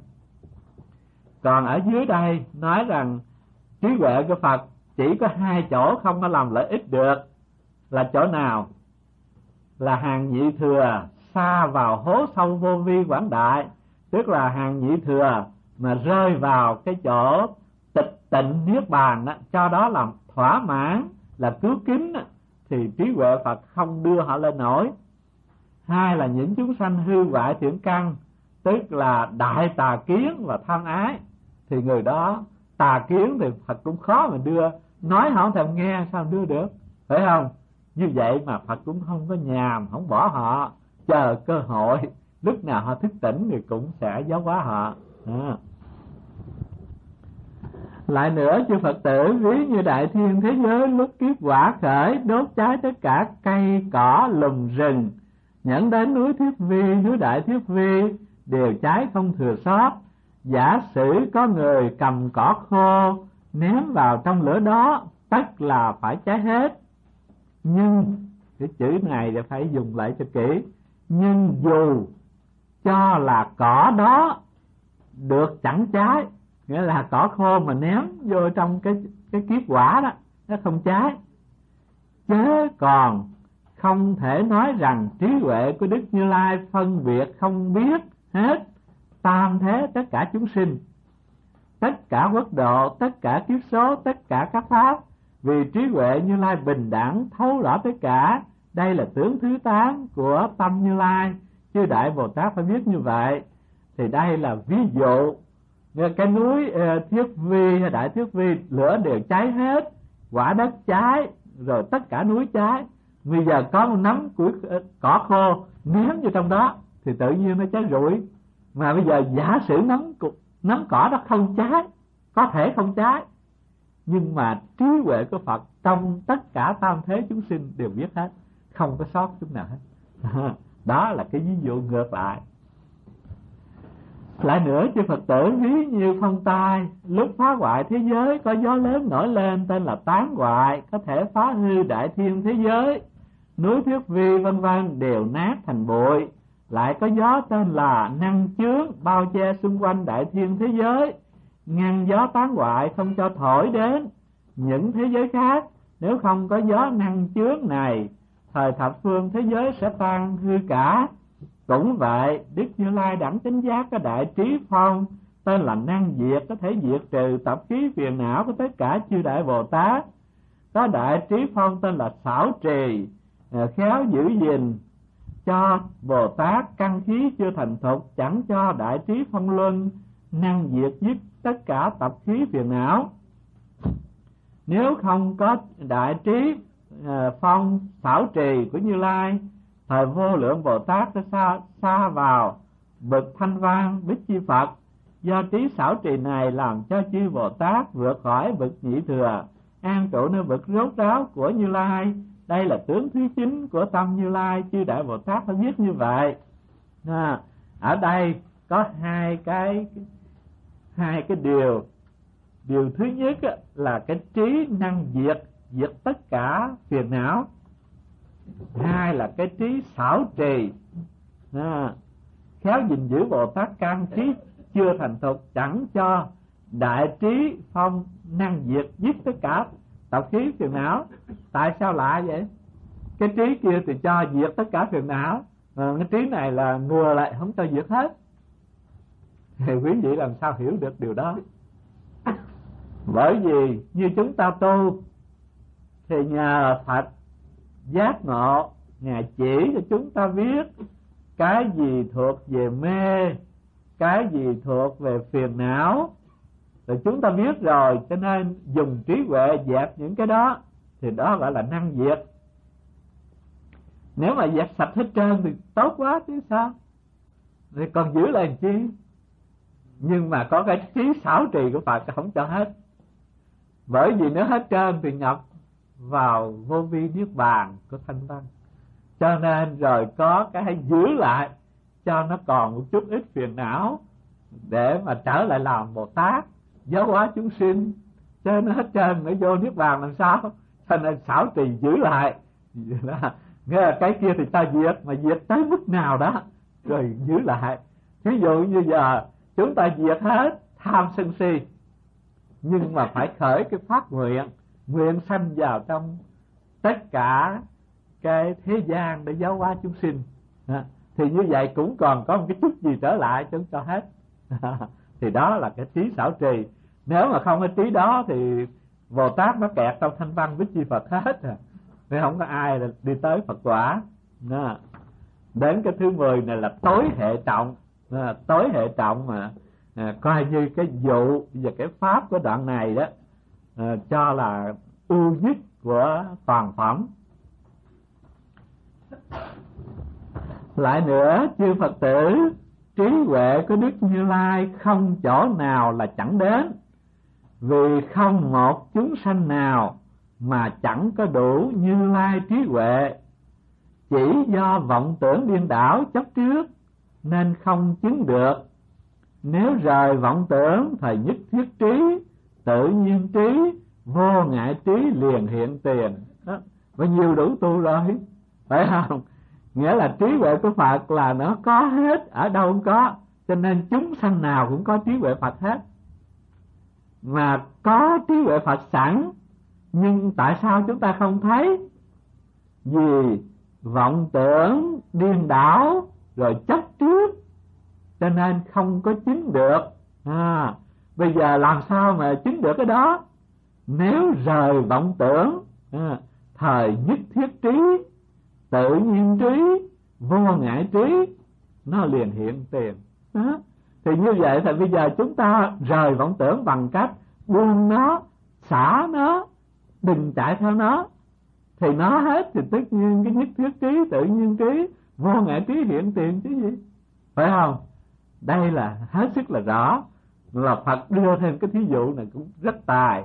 Còn ở dưới đây nói rằng trí huệ của Phật chỉ có hai chỗ không có làm lợi ích được, là chỗ nào? Là hàng nhị thừa sa vào hố sâu vô vi quảng đại, tức là hàng nhị thừa mà rơi vào cái chỗ tịch tịnh niết bàn đó, cho đó làm thỏa mãn, là cứu kính đó, thì trí huệ Phật không đưa họ lên nổi. Hai là những chúng sanh hư hoại thiện căn, tức là đại tà kiến và tham ái, thì người đó tà kiến thì Phật cũng khó mà đưa, nói họ không thèm nghe sao đưa được, phải không? Như vậy mà Phật cũng không có nhàm, không bỏ họ, chờ cơ hội lúc nào họ thức tỉnh thì cũng sẽ giáo hóa họ. À. Lại nữa, chư Phật tử, ví như đại thiên thế giới lúc kiếp quả khởi, đốt cháy tất cả cây cỏ lùm rừng, nhẫn đến núi Thiết Vi, núi Đại Thiết Vi đều cháy không thừa sót. Giả sử có người cầm cỏ khô ném vào trong lửa đó, tất là phải cháy hết. Nhưng cái chữ này thì phải dùng lại cho kỹ. Nhưng dù cho là cỏ đó được chẳng cháy, nghĩa là cỏ khô mà ném vô trong cái cái kiếp quả đó, nó không cháy, chớ còn không thể nói rằng trí huệ của Đức Như Lai phân biệt không biết hết tam thế tất cả chúng sinh, tất cả quốc độ, tất cả kiếp số, tất cả các pháp, vì trí huệ Như Lai bình đẳng thấu rõ tất cả. Đây là tướng thứ tám của tâm Như Lai, chư đại Bồ Tát phải biết như vậy. Thì đây là ví dụ, cái núi Thiết Vi hay Đại Thiết Vi lửa đều cháy hết, quả đất cháy, rồi tất cả núi cháy. Bây giờ có một nắm củi cỏ khô ném vô trong đó thì tự nhiên nó cháy rụi, Mà bây giờ giả sử nấm nấm cỏ đó không cháy, có thể không cháy, nhưng mà trí huệ của Phật trong tất cả tam thế chúng sinh đều biết hết, không có sót chút nào hết. Đó là cái ví dụ ngược lại. Lại nữa, chư Phật tử ví như phong tai, lúc phá hoại thế giới có gió lớn nổi lên tên là tán hoại, có thể phá hư đại thiên thế giới, núi thuyết vi vân vân đều nát thành bụi. Lại có gió tên là năng chướng, bao che xung quanh đại thiên thế giới, ngăn gió tán hoại không cho thổi đến những thế giới khác. Nếu không có gió năng chướng này, thời thập phương thế giới sẽ tan hư cả. Cũng vậy, Đức Như Lai đẳng chánh giác có đại trí phong tên là năng diệt, có thể diệt trừ tập khí phiền não của tất cả chư đại Bồ Tát. Có đại trí phong tên là xảo trì, khéo giữ gìn cho Bồ Tát căn khí chưa thành thục, chẳng cho đại trí phong luân năng diệt dứt tất cả tập khí phiền não. Nếu không có đại trí phong xảo trì của Như Lai, thời vô lượng Bồ Tát sẽ xa, xa vào bậc thanh văn Bích Chi Phật. Do trí xảo trì này làm cho chư Bồ Tát vượt khỏi bậc nhị thừa, an trụ nơi bậc rốt ráo của Như Lai. Đây là tướng thứ chín của tâm Như Lai, chư đại Bồ Tát phải biết như vậy. À, ở đây có hai cái hai cái điều. Điều thứ nhất là cái trí năng diệt diệt tất cả phiền não. Hai là cái trí xảo trì, à, khéo gìn giữ Bồ Tát căn khí chưa thành thục, chẳng cho đại trí phong năng diệt dứt tất cả tập khí phiền não. Tại sao lạ vậy? Cái trí kia thì cho diệt tất cả phiền não, à, cái trí này là ngừa lại không cho diệt hết. Thì quý vị làm sao hiểu được điều đó? Bởi vì như chúng ta tu thì nhờ Phật giác ngộ, Ngài chỉ cho chúng ta biết cái gì thuộc về mê, cái gì thuộc về phiền não, rồi chúng ta biết rồi, cho nên dùng trí huệ dẹp những cái đó, thì đó gọi là năng diệt. Nếu mà dẹp sạch hết trơn thì tốt quá chứ sao, thì còn giữ lại làm chi. Nhưng mà có cái trí xảo trì của Phật không cho hết, bởi vì nếu hết trơn thì nhập vào vô vi niết bàn của thanh văn, cho nên rồi có cái giữ lại cho nó còn một chút ít phiền não để mà trở lại làm Bồ Tát giáo hóa chúng sinh. Cho nó hết trơn mới vô niết bàn làm sao, cho nên xảo trì giữ lại. Nghe là cái kia thì ta diệt, mà diệt tới mức nào đó rồi giữ lại. Ví dụ như giờ chúng ta diệt hết tham sân si, nhưng mà phải khởi cái phát nguyện, nguyện sanh vào trong tất cả cái thế gian để giáo hóa chúng sinh, à, thì như vậy cũng còn có một cái chút gì trở lại chúng cho hết. Thì đó là cái trí xảo trì. Nếu mà không có trí đó thì Bồ Tát nó kẹt trong thanh văn Bích Chi Phật hết à, nên không có ai là đi tới Phật quả. À, đến cái thứ mười này là tối hệ trọng, à, tối hệ trọng mà à, coi như cái vụ và cái pháp của đoạn này đó, à, cho là ưu nhất của toàn phẩm. Lại nữa, chư Phật tử, trí huệ của Đức Như Lai không chỗ nào là chẳng đến, vì không một chúng sanh nào mà chẳng có đủ Như Lai trí huệ. Chỉ do vọng tưởng điên đảo chấp trước nên không chứng được. Nếu rời vọng tưởng thì nhất thiết trí, tự nhiên trí, vô ngại trí liền hiện tiền. Đó, bao nhiêu đủ tu rồi, phải không? Nghĩa là trí huệ của Phật là nó có hết, ở đâu cũng có, cho nên chúng sanh nào cũng có trí huệ Phật hết. Mà có trí huệ Phật sẵn, nhưng tại sao chúng ta không thấy? Vì vọng tưởng điên đảo rồi chấp trước, cho nên không có chứng được. À, bây giờ làm sao mà chứng được cái đó? Nếu rời vọng tưởng, à, thời nhất thiết trí, tự nhiên trí, vô ngại trí, nó liền hiện tiền. Đó. Thì như vậy thì bây giờ chúng ta rời vọng tưởng bằng cách buông nó, xả nó, đừng chạy theo nó, thì nó hết thì tất nhiên cái nhất thiết trí, tự nhiên trí, vô ngại trí hiện tiền chứ gì, phải không? Đây là hết sức là rõ, là Phật đưa thêm cái thí dụ này cũng rất tài.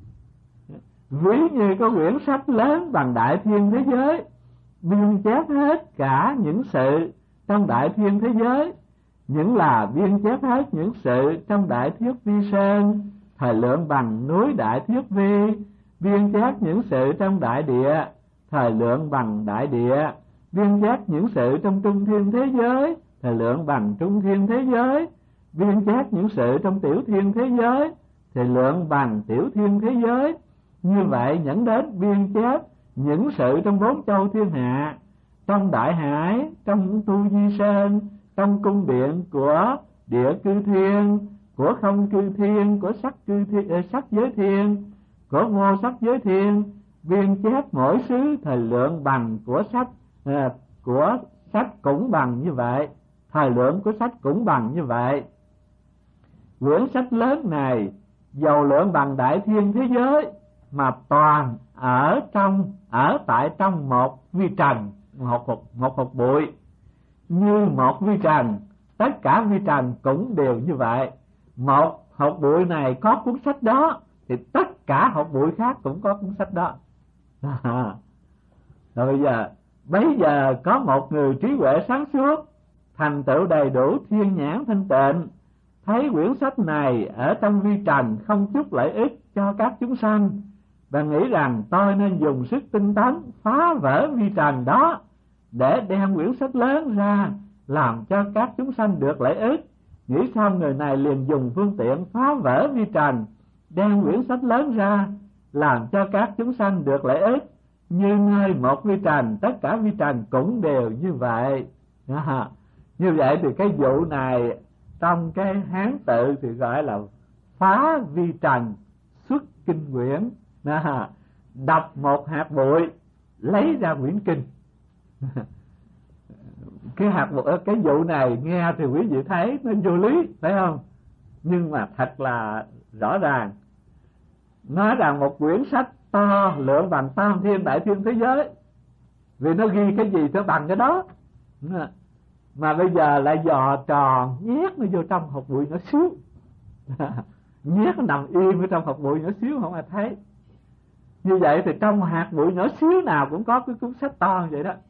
Ví như có quyển sách lớn bằng đại thiên thế giới, biên chép hết cả những sự trong đại thiên thế giới, những là biên chép hết những sự trong đại thuyết vi sơn, thời lượng bằng núi đại thuyết vi, biên chép những sự trong đại địa, thời lượng bằng đại địa, biên chép những sự trong trung thiên thế giới, thời lượng bằng trung thiên thế giới, biên chép những sự trong tiểu thiên thế giới, thời lượng bằng tiểu thiên thế giới. Như vậy dẫn đến biên chép những sự trong bốn châu thiên hạ, trong đại hải, trong tu di sơn, trong cung điện của địa cư thiên, của không cư thiên, của sắc cư thiên, sắc giới thiên, của vô sắc giới thiên, biên chép mỗi xứ thời lượng bằng của sách, à, của sách cũng bằng như vậy, thời lượng của sách cũng bằng như vậy. Quyển sách lớn này dầu lượng bằng đại thiên thế giới, mà toàn ở trong ở tại trong một vi trần, một hột một hột bụi, như một vi trần, tất cả vi trần cũng đều như vậy. Một hột bụi này có cuốn sách đó, thì tất cả hột bụi khác cũng có cuốn sách đó. À, rồi bây giờ bây giờ có một người trí huệ sáng suốt, thành tựu đầy đủ thiên nhãn thanh tịnh, thấy quyển sách này ở trong vi trần không chút lợi ích cho các chúng sanh, và nghĩ rằng tôi nên dùng sức tinh tấn phá vỡ vi trần đó để đem quyển sách lớn ra làm cho các chúng sanh được lợi ích. Nghĩ xong người này liền dùng phương tiện phá vỡ vi trần, đem quyển sách lớn ra làm cho các chúng sanh được lợi ích. Như nơi một vi trần, tất cả vi trần cũng đều như vậy. À, như vậy thì cái vụ này trong cái Hán tự thì gọi là phá vi trần xuất kinh quyển. À, đọc một hạt bụi lấy ra quyển kinh. Cái hạt bụi, cái vụ này nghe thì quý vị thấy nó vô lý, phải không? Nhưng mà thật là rõ ràng. Nói rằng một quyển sách to lượng bằng tam thiên đại thiên thế giới, vì nó ghi cái gì nó bằng cái đó, mà bây giờ lại dò tròn nhét nó vô trong hột bụi nhỏ xíu. Nhét nó nằm im ở trong hột bụi nhỏ xíu, không ai thấy. Như vậy thì trong hạt bụi nhỏ xíu nào cũng có cái cuốn sách to như vậy đó,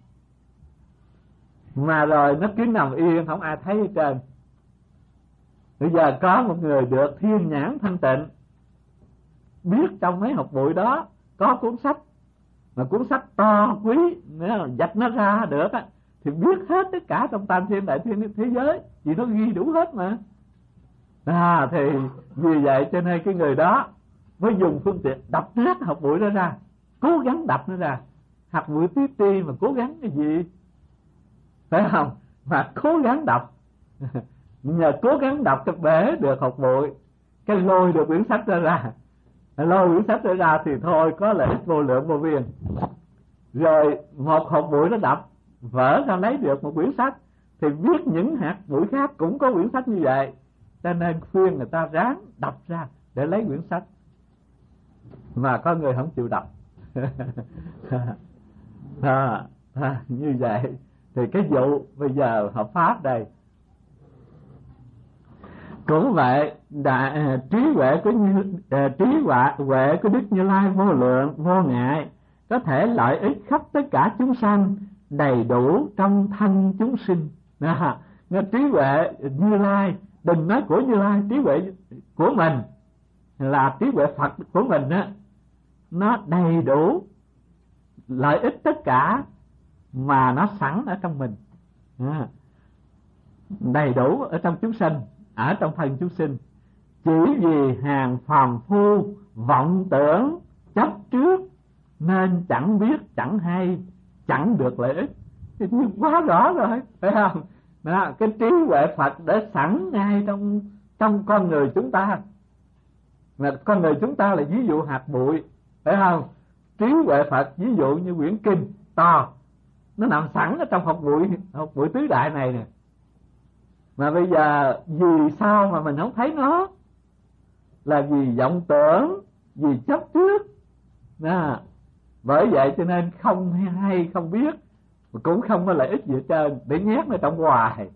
mà rồi nó cứ nằm yên không ai thấy hết trơn. Bây giờ có một người được thiên nhãn thanh tịnh, biết trong mấy hột bụi đó có cuốn sách, mà cuốn sách to quý, nếu dạch nó ra được á thì biết hết tất cả trong tam thiên đại thiên thế giới, vì nó ghi đủ hết mà. À, thì vì vậy cho nên cái người đó mới dùng phương tiện đập nát hạt bụi đó ra, cố gắng đập nó ra. Hạt bụi tí ti mà cố gắng cái gì, phải không? Mà cố gắng đập, nhờ cố gắng đập cái bể được hạt bụi, cái lôi được quyển sách ra ra, lôi quyển sách ra ra thì thôi có lợi ích vô lượng vô biên. Rồi một hạt bụi nó đập vỡ ra lấy được một quyển sách, thì biết những hạt bụi khác cũng có quyển sách như vậy, cho nên khuyên người ta ráng đập ra để lấy quyển sách, mà có người không chịu đập. à, à, như vậy thì cái vụ bây giờ hợp pháp đây cũng vậy. Đại, trí huệ của như, trí huệ, huệ của Đức Như Lai vô lượng vô ngại, có thể lợi ích khắp tất cả chúng sanh, đầy đủ trong thân chúng sinh. À, trí huệ Như Lai, đừng nói của Như Lai, trí huệ của mình là trí huệ Phật của mình á, nó đầy đủ lợi ích tất cả mà nó sẵn ở trong mình, à, đầy đủ ở trong chúng sinh, ở trong thân chúng sinh. Chỉ vì hàng phàm phu vọng tưởng chấp trước nên chẳng biết, chẳng hay, chẳng được lợi ích. Thì quá rõ rồi, phải không? Đó, cái trí huệ Phật để sẵn ngay trong trong con người chúng ta. Mà con người chúng ta là ví dụ hạt bụi, phải không? Trí huệ Phật ví dụ như quyển kinh to, nó nằm sẵn ở trong hột bụi, hột bụi tứ đại này nè. Mà bây giờ vì sao mà mình không thấy nó? Là vì vọng tưởng, vì chấp trước. Đó. Bởi vậy cho nên không hay không biết, cũng không có lợi ích gì hết trơn, để nhét nó trong hoài.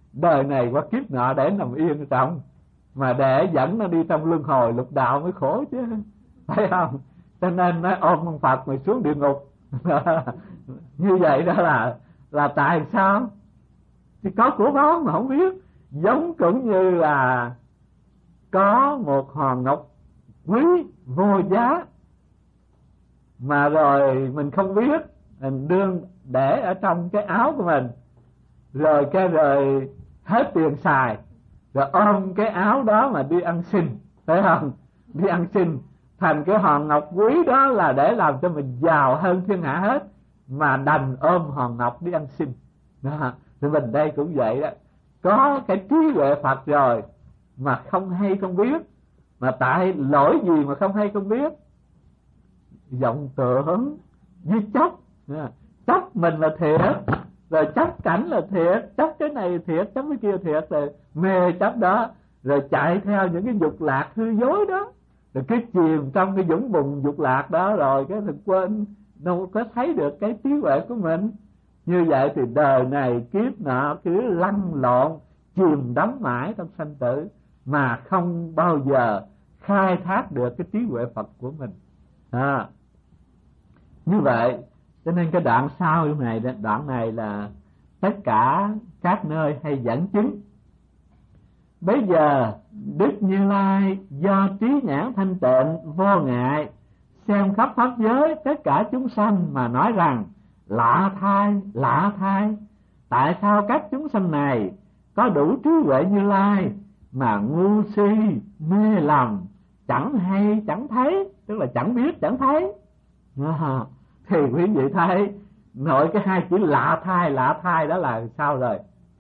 đời này qua kiếp nọ để nằm yên ở trong, mà để dẫn nó đi trong luân hồi lục đạo mới khổ chứ, phải không? Cho nên nó ôm ông Phật mà xuống địa ngục. Như vậy đó là là tại sao? Thì có của báo mà không biết. Giống cũng như là có một hòn ngọc quý vô giá mà rồi mình không biết, mình đương để ở trong cái áo của mình, rồi cái rồi hết tiền xài, rồi ôm cái áo đó mà đi ăn xin, phải không? Đi ăn xin, thành cái hòn ngọc quý đó là để làm cho mình giàu hơn thiên hạ hết, mà đành ôm hòn ngọc đi ăn xin đó. Thì mình đây cũng vậy đó, có cái trí huệ Phật rồi mà không hay không biết. Mà tại lỗi gì mà không hay không biết? Vọng tưởng với chấp. Chấp mình là thiệt, rồi chấp cảnh là thiệt, chấp cái này thiệt, chấp cái kia thiệt, rồi mê chấp đó, rồi chạy theo những cái dục lạc hư dối đó, rồi cái chìm trong cái dũng bùn dục lạc đó, rồi cái thực quên đâu có thấy được cái trí huệ của mình. Như vậy thì đời này kiếp nọ cứ lăn lộn chìm đắm mãi trong sanh tử, mà không bao giờ khai thác được cái trí huệ Phật của mình. À, như vậy cho nên cái đoạn sau này, đoạn này là tất cả các nơi hay dẫn chứng. Bây giờ Đức Như Lai do trí nhãn thanh tịnh vô ngại, xem khắp pháp giới tất cả chúng sanh mà nói rằng: lạ thay, lạ thay, tại sao các chúng sanh này có đủ trí huệ Như Lai mà ngu si mê lầm, chẳng hay chẳng thấy, tức là chẳng biết chẳng thấy. À, thì quý vị thấy nội cái hai chữ lạ thay, lạ thay đó là sao rồi?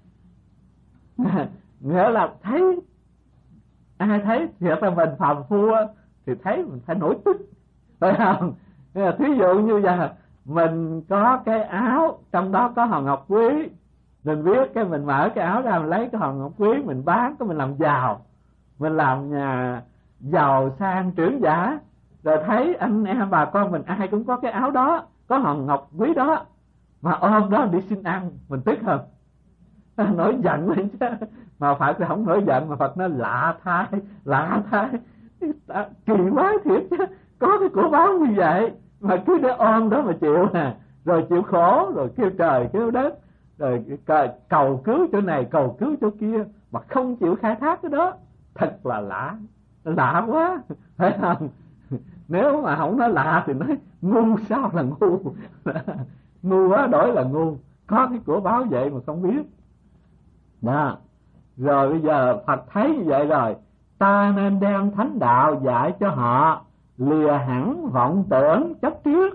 Nghĩa là thấy, ai thấy thiệt là mình phàm phu thì thấy mình phải nổi tức, phải không? Thí dụ như giờ mình có cái áo trong đó có hòn ngọc quý, mình biết cái mình mở cái áo ra, mình lấy cái hòn ngọc quý mình bán, cái mình làm giàu, mình làm nhà giàu sang trưởng giả, rồi thấy anh em bà con mình ai cũng có cái áo đó, có hòn ngọc quý đó, mà ôm đó đi xin ăn, mình tức không? Nổi giận lên chứ. Mà Phật thì không nổi giận, mà Phật nói lạ thay, lạ thay, kỳ quá thiệt chứ, có cái của báo như vậy mà cứ để ôm đó mà chịu nè, rồi chịu khổ, rồi kêu trời kêu đất, rồi cầu cứu chỗ này cầu cứu chỗ kia, mà không chịu khai thác cái đó, thật là lạ, lạ quá, phải không? Nếu mà không nói lạ thì nói ngu sao là ngu. Ngu quá đổi là ngu, có cái của báo vậy mà không biết đó. Rồi bây giờ Phật thấy như vậy rồi, ta nên đem thánh đạo dạy cho họ, lìa hẳn vọng tưởng chấp trước.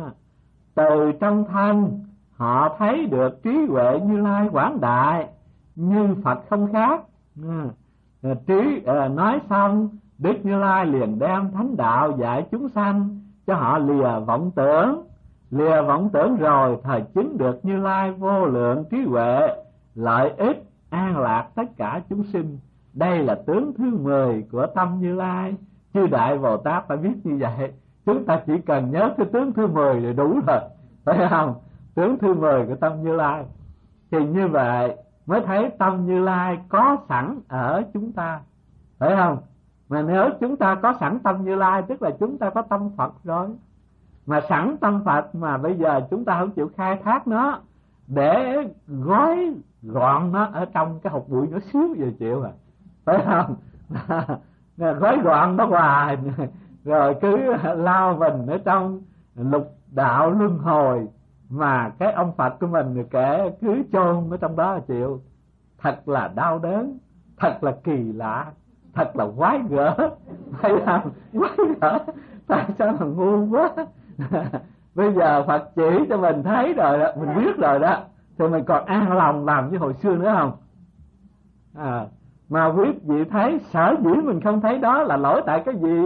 Từ trong thân họ thấy được trí huệ Như Lai quảng đại, như Phật không khác. Trí nói xong, Đức Như Lai liền đem thánh đạo dạy chúng sanh cho họ lìa vọng tưởng. Lìa vọng tưởng rồi thời chứng được Như Lai vô lượng trí huệ, lợi ích an lạc tất cả chúng sinh. Đây là tướng thứ mười của tâm Như Lai. Chư Đại Bồ Tát phải biết như vậy. Chúng ta chỉ cần nhớ cái tướng thứ mười là đủ rồi, phải không? Tướng thứ mười của tâm Như Lai. Thì như vậy mới thấy tâm Như Lai có sẵn ở chúng ta, phải không? Mà nếu chúng ta có sẵn tâm Như Lai, tức là chúng ta có tâm Phật rồi. Mà sẵn tâm Phật mà bây giờ chúng ta không chịu khai thác nó, để gói gọn nó ở trong cái hộp bụi nhỏ xíu giờ chịu à, phải không? Gói gọn nó hoài, rồi cứ lao mình ở trong lục đạo luân hồi, mà cái ông Phật của mình thì kể cứ chôn ở trong đó là chịu. Thật là đau đớn, thật là kỳ lạ, thật là quái gở, phải không? Quái gở, tại sao mà ngu quá. Bây giờ Phật chỉ cho mình thấy rồi đó, mình biết rồi đó, thì mình còn an lòng làm như hồi xưa nữa không? À, mà quý vị thấy sở dĩ mình không thấy đó là lỗi tại cái gì?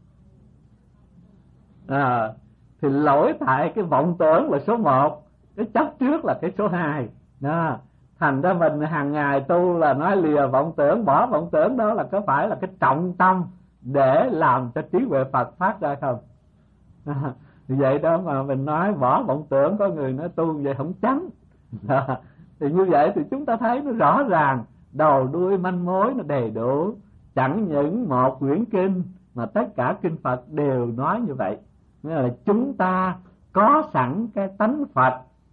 À, thì lỗi tại cái vọng tưởng là số một, cái chấp trước là cái số hai đó. Thành ra mình hàng ngày tu là nói lìa vọng tưởng, bỏ vọng tưởng, đó là có phải là cái trọng tâm để làm cho trí huệ Phật phát ra không? À, vậy đó mà mình nói bỏ vọng tưởng, có người nói tu vậy không chánh. À, Thì như vậy thì chúng ta thấy nó rõ ràng, đầu đuôi manh mối nó đầy đủ. Chẳng những một quyển kinh mà tất cả kinh Phật đều nói như vậy. Nghĩa là chúng ta có sẵn cái tánh Phật,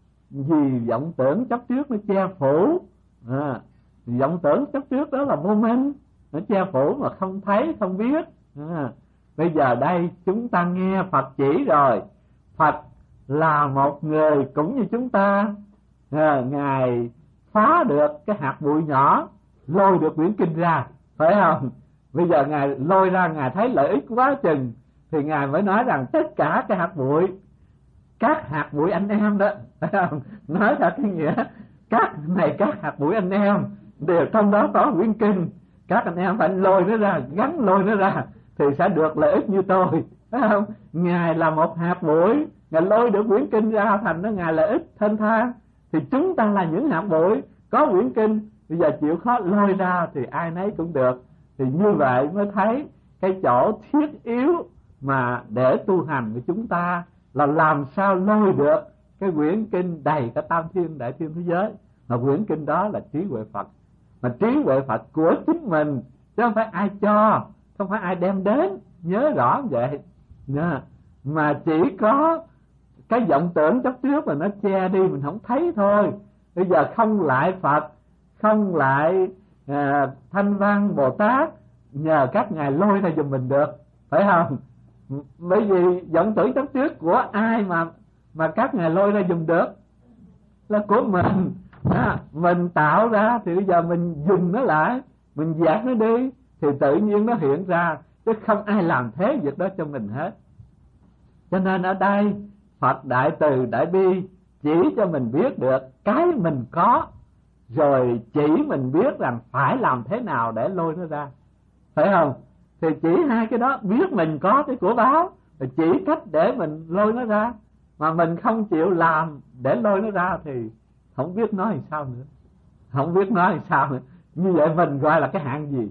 vì vọng tưởng chấp trước nó che phủ. à, Vọng tưởng chấp trước đó là vô minh, nó che phủ mà không thấy không biết. à, Bây giờ đây chúng ta nghe Phật chỉ rồi. Phật là một người cũng như chúng ta. à, Ngài phá được cái hạt bụi nhỏ, lôi được quyển kinh ra, phải không? Bây giờ Ngài lôi ra, Ngài thấy lợi ích quá chừng, thì Ngài mới nói rằng tất cả cái hạt bụi, các hạt bụi anh em đó, phải không? Nói ra cái nghĩa các này các hạt bụi anh em đều trong đó có quyển kinh. Các anh em phải lôi nó ra, gắn lôi nó ra thì sẽ được lợi ích như tôi, phải không? Ngài là một hạt bụi, Ngài lôi được quyển kinh ra, thành nó Ngài lợi ích thênh thang. Thì chúng ta là những hạt bụi có quyển kinh, bây giờ chịu khó lôi ra thì ai nấy cũng được. Thì như vậy mới thấy cái chỗ thiết yếu mà để tu hành của chúng ta là làm sao lôi được cái quyển kinh đầy cả tam thiên đại thiên thế giới. Mà quyển kinh đó là trí huệ Phật, mà trí huệ Phật của chính mình, chứ không phải ai cho, không phải ai đem đến. Nhớ rõ vậy nha. Mà chỉ có cái vọng tưởng chấp trước mà nó che đi, mình không thấy thôi. Bây giờ không lại Phật, không lại à, Thanh Văn Bồ Tát, nhờ các ngài lôi ra giùm mình được, phải không? Bởi vì vọng tưởng chấp trước của ai mà mà các ngài lôi ra giùm được? Là của mình. à, Mình tạo ra thì bây giờ mình dừng nó lại, mình dẹp nó đi thì tự nhiên nó hiện ra, chứ không ai làm thế việc đó cho mình hết. Cho nên ở đây Phật đại từ đại bi chỉ cho mình biết được cái mình có, rồi chỉ mình biết rằng phải làm thế nào để lôi nó ra, phải không? Thì chỉ hai cái đó, biết mình có cái của báo, rồi chỉ cách để mình lôi nó ra. Mà mình không chịu làm để lôi nó ra thì không biết nói làm sao nữa, không biết nói làm sao nữa. Như vậy mình gọi là cái hạng gì?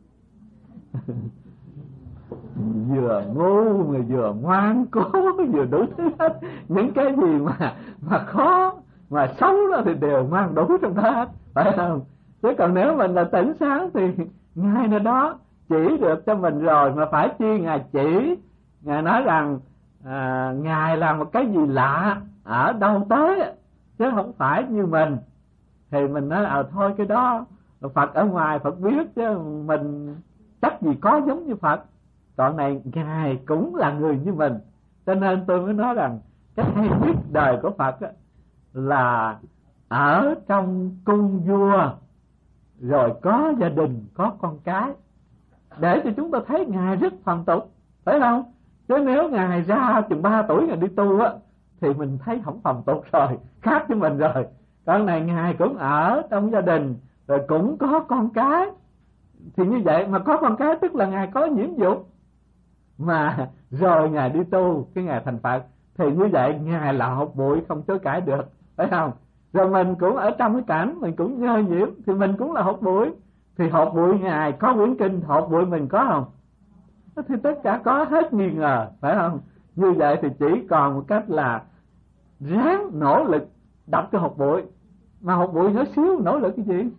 Vừa ngu mà vừa ngoan cố, vừa đủ thứ hết. Những cái gì mà mà khó mà xấu đó thì đều mang đủ trong đó hết, phải không? Chứ còn nếu mình là tỉnh sáng thì Ngài nào đó chỉ được cho mình rồi. Mà phải chi Ngài chỉ? Ngài nói rằng à, Ngài là một cái gì lạ ở đâu tới, chứ không phải như mình. Thì mình nói à thôi cái đó Phật ở ngoài Phật biết, chứ mình chắc gì có giống như Phật. Còn này Ngài cũng là người như mình. Cho nên tôi mới nói rằng cái hay biết đời của Phật á, là ở trong cung vua, rồi có gia đình, có con cái, để cho chúng ta thấy Ngài rất phàm tục, phải không? Chứ nếu Ngài ra chừng ba tuổi Ngài đi tu á, thì mình thấy không phàm tục rồi, khác với mình rồi. Còn này Ngài cũng ở trong gia đình, rồi cũng có con cái. Thì như vậy mà có con cái tức là Ngài có nhiễm dục, mà rồi Ngài đi tu, cái Ngài thành Phật. Thì như vậy Ngài là hột bụi không chối cãi được, phải không? Rồi mình cũng ở trong cái cảnh mình cũng nhơ nhiễm, thì mình cũng là hột bụi. Thì hột bụi Ngài có quyển kinh, hột bụi mình có không? Thì tất cả có hết nghi ngờ, phải không? Như vậy thì chỉ còn một cách là ráng nỗ lực đọc cái hột bụi. Mà hột bụi nhỏ xíu nỗ lực cái gì?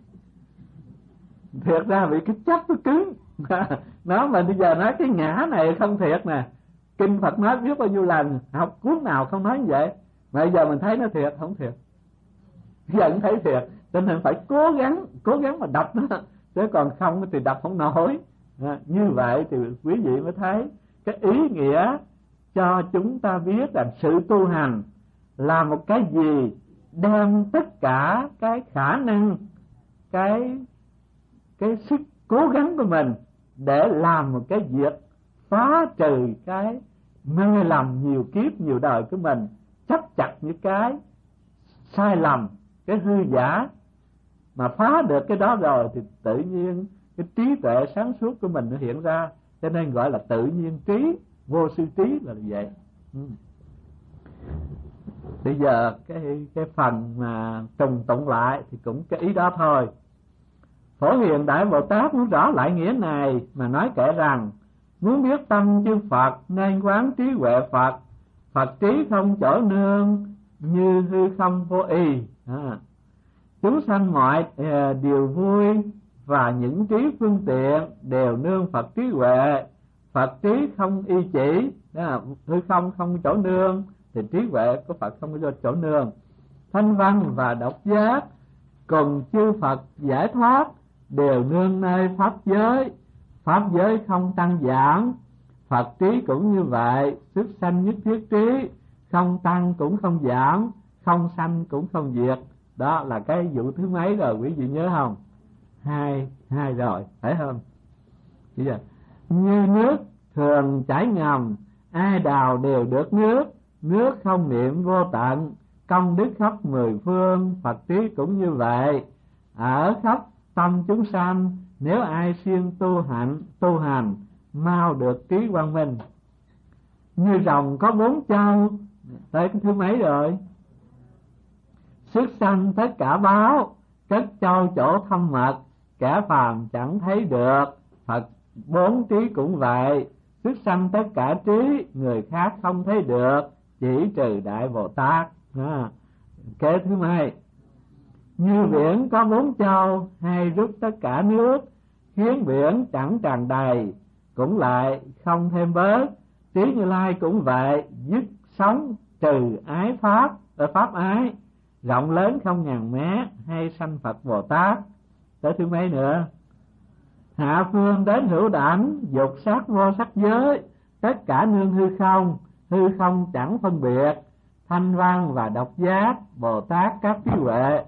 Thiệt ra vì cái chất nó cứng. Nó mà bây giờ nói cái ngã này không thiệt nè. Kinh Phật nói biết bao nhiêu lần, học cuốn nào không nói như vậy. Mà bây giờ mình thấy nó thiệt, không thiệt. Giờ cũng thấy thiệt. Cho nên phải cố gắng, cố gắng mà đọc nó. Chứ còn không thì đọc không nổi. À, như vậy thì quý vị mới thấy cái ý nghĩa cho chúng ta biết rằng sự tu hành là một cái gì đem tất cả cái khả năng, cái cái sức cố gắng của mình để làm một cái việc phá trừ cái mê lầm nhiều kiếp nhiều đời của mình, chấp chặt những cái sai lầm, cái hư giả. Mà phá được cái đó rồi thì tự nhiên cái trí tuệ sáng suốt của mình nó hiện ra. Cho nên gọi là tự nhiên trí, vô sư trí là vậy. ừ. Bây giờ cái cái phần mà trùng tụng lại thì cũng cái ý đó thôi. Phổ Hiền Đại Bồ Tát muốn rõ lại nghĩa này mà nói kể rằng: muốn biết tâm chư Phật nên quán trí huệ Phật. Phật trí không chỗ nương như hư không vô y. à. Chúng sanh mọi uh, điều vui và những trí phương tiện đều nương Phật trí huệ. Phật trí không y chỉ, đó là hư không không chỗ nương, thì trí huệ của Phật không có chỗ nương. Thanh văn và độc giác cùng chư Phật giải thoát đều nương nơi pháp giới. Pháp giới không tăng giảm, Phật trí cũng như vậy. Xuất sanh nhất thiết trí, không tăng cũng không giảm, không sanh cũng không diệt. Đó là cái vụ thứ mấy rồi, quý vị nhớ không? Hai, hai rồi, phải không? Bây giờ như nước thường chảy ngầm, ai đào đều được nước. Nước không niệm vô tận, công đức khắp mười phương. Phật trí cũng như vậy, ở khắp tâm chúng sanh. Nếu ai siêng tu hạnh tu hành, mau được trí quang minh. Như rồng có bốn châu, tới cái thứ mấy rồi? Xuất sanh tất cả báo, cất châu chỗ thâm mật, kẻ phàm chẳng thấy được. Phật bốn trí cũng vậy, xuất sanh tất cả trí, người khác không thấy được, chỉ trừ Đại Bồ Tát. À, kế thứ mấy? Như biển có bốn châu, hay rút tất cả nước, khiến biển chẳng tràn đầy, cũng lại không thêm bớt. Trí Như Lai cũng vậy, dứt sống trừ ái pháp, ở pháp ái, rộng lớn không ngàn mé, hay sanh Phật Bồ Tát. Tới thứ mấy nữa? Hạ phương đến hữu đảnh, dục sắc vô sắc giới, tất cả nương hư không, hư không chẳng phân biệt. Thanh văn và độc giác, Bồ Tát các trí huệ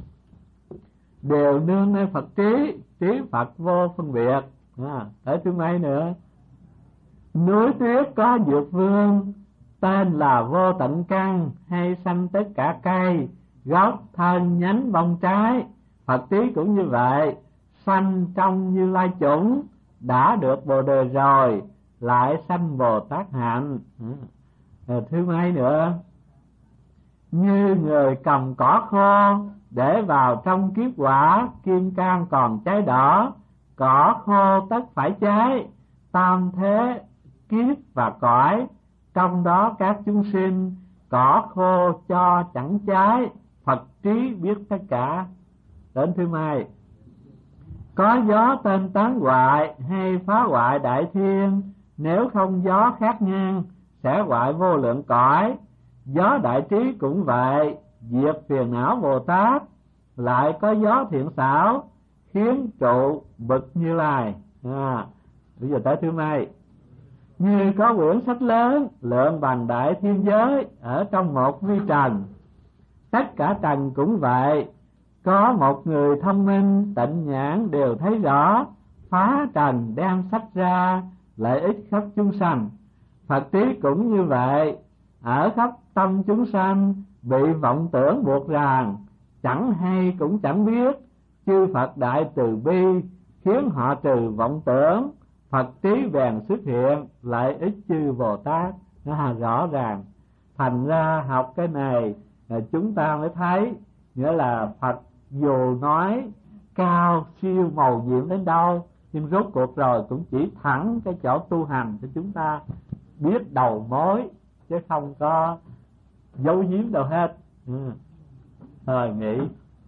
đều nương nơi Phật trí, trí Phật vô phân biệt. À, tới thứ mấy nữa? Núi tuyết có dược vương, tên là vô tận căn, hay sanh tất cả cây, gốc thân nhánh bông trái. Phật trí cũng như vậy, sanh trong Như Lai chủng, đã được Bồ Đề rồi, lại sanh Bồ Tát hạnh. À, thứ mấy nữa? Như người cầm cỏ khô, để vào trong kiếp quả, kim cang còn cháy đỏ, cỏ khô tất phải cháy. Tam thế kiếp và cõi, trong đó các chúng sinh, cỏ khô cho chẳng cháy. Phật trí biết tất cả. Đến thứ mấy? Có gió tên tán hoại, hay phá hoại đại thiên, nếu không gió khác ngang, sẽ hoại vô lượng cõi. Gió đại trí cũng vậy, diệt phiền não Bồ Tát. Lại có gió thiện xảo, khiến trụ bực Như Lai. À, bây giờ tới thứ mấy? Như có quyển sách lớn, lượng bằng đại thiên giới, ở trong một vi trần. Tất cả trần cũng vậy, có một người thông minh tịnh nhãn đều thấy rõ, phá trần đem sách ra, lợi ích khắp chúng sanh. Phật trí cũng như vậy, ở khắp tâm chúng sanh, bị vọng tưởng buộc ràng, chẳng hay cũng chẳng biết. Chư Phật đại từ bi, khiến họ trừ vọng tưởng. Phật trí bèn xuất hiện, lợi ích chư Bồ Tát. À, rõ ràng. Thành ra học cái này là chúng ta mới thấy, nghĩa là Phật dù nói cao siêu màu nhiệm đến đâu, nhưng rốt cuộc rồi cũng chỉ thẳng cái chỗ tu hành cho chúng ta biết đầu mối, chứ không có giấu giếm đâu hết. Ừ. Rồi nghĩ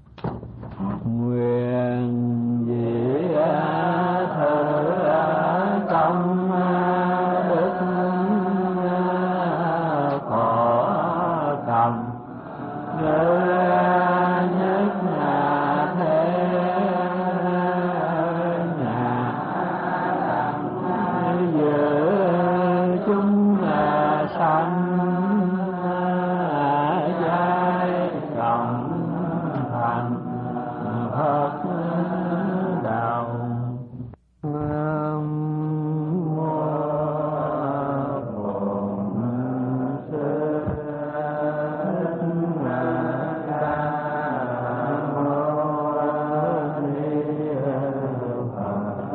nguyện gì thử trong đức khổ cầm ngữ nhất nhà thế nhà giữ chúng sanh giai cộng thành Phật đạo. Nam mô Bổn Sư Thích Ca Mâu Ni Phật.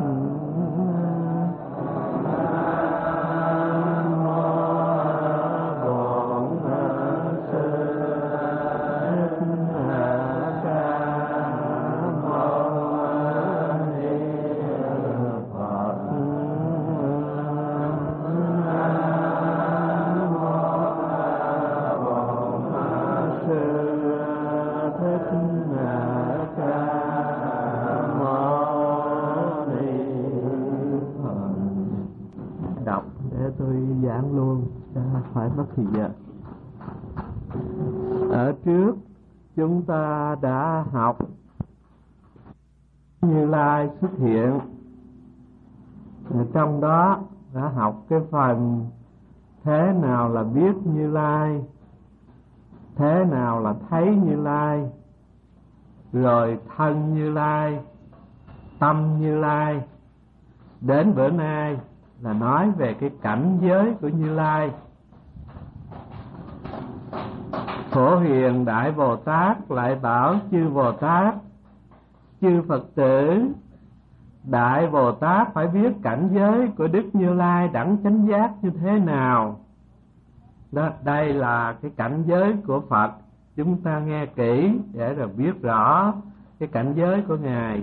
Nam mô Bổn Sư Thích Ca Thế Đọc để tôi giảng luôn cho phải mất thời giờ. Ở trước chúng ta đã học Như Lai xuất hiện, trong đó đã học cái phần thế nào là biết Như Lai, thế nào là thấy Như Lai, rồi thân Như Lai, tâm Như Lai. Đến bữa nay là nói về cái cảnh giới của Như Lai. Phổ Hiền Đại Bồ Tát lại bảo chư Bồ Tát, chư Phật tử, Đại Bồ Tát phải biết cảnh giới của Đức Như Lai đẳng chánh giác như thế nào. Đó, đây là cái cảnh giới của Phật. Chúng ta nghe kỹ để rồi biết rõ cái cảnh giới của Ngài.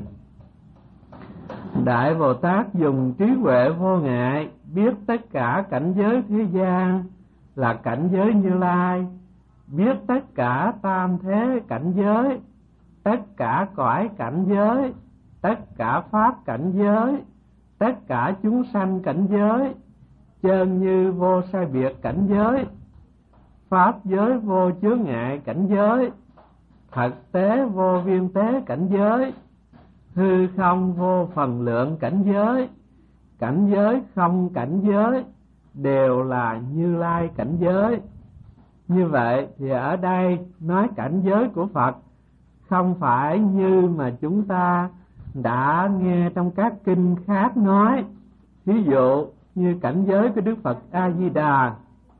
Đại Bồ Tát dùng trí huệ vô ngại biết tất cả cảnh giới thế gian là cảnh giới Như Lai, biết tất cả tam thế cảnh giới, tất cả cõi cảnh giới, tất cả pháp cảnh giới, tất cả chúng sanh cảnh giới, chân như vô sai biệt cảnh giới, pháp giới vô chướng ngại cảnh giới, thật tế vô viên tế cảnh giới, hư không vô phần lượng cảnh giới, cảnh giới không cảnh giới, đều là Như Lai cảnh giới. Như vậy thì ở đây nói cảnh giới của Phật không phải như mà chúng ta đã nghe trong các kinh khác nói. Ví dụ như cảnh giới của Đức Phật A Di Đà.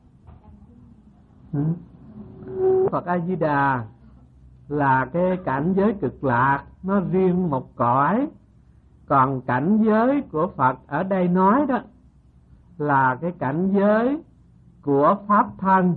Phật A Di Đà là cái cảnh giới cực lạc, nó riêng một cõi. Còn cảnh giới của Phật ở đây nói đó là cái cảnh giới của pháp thân,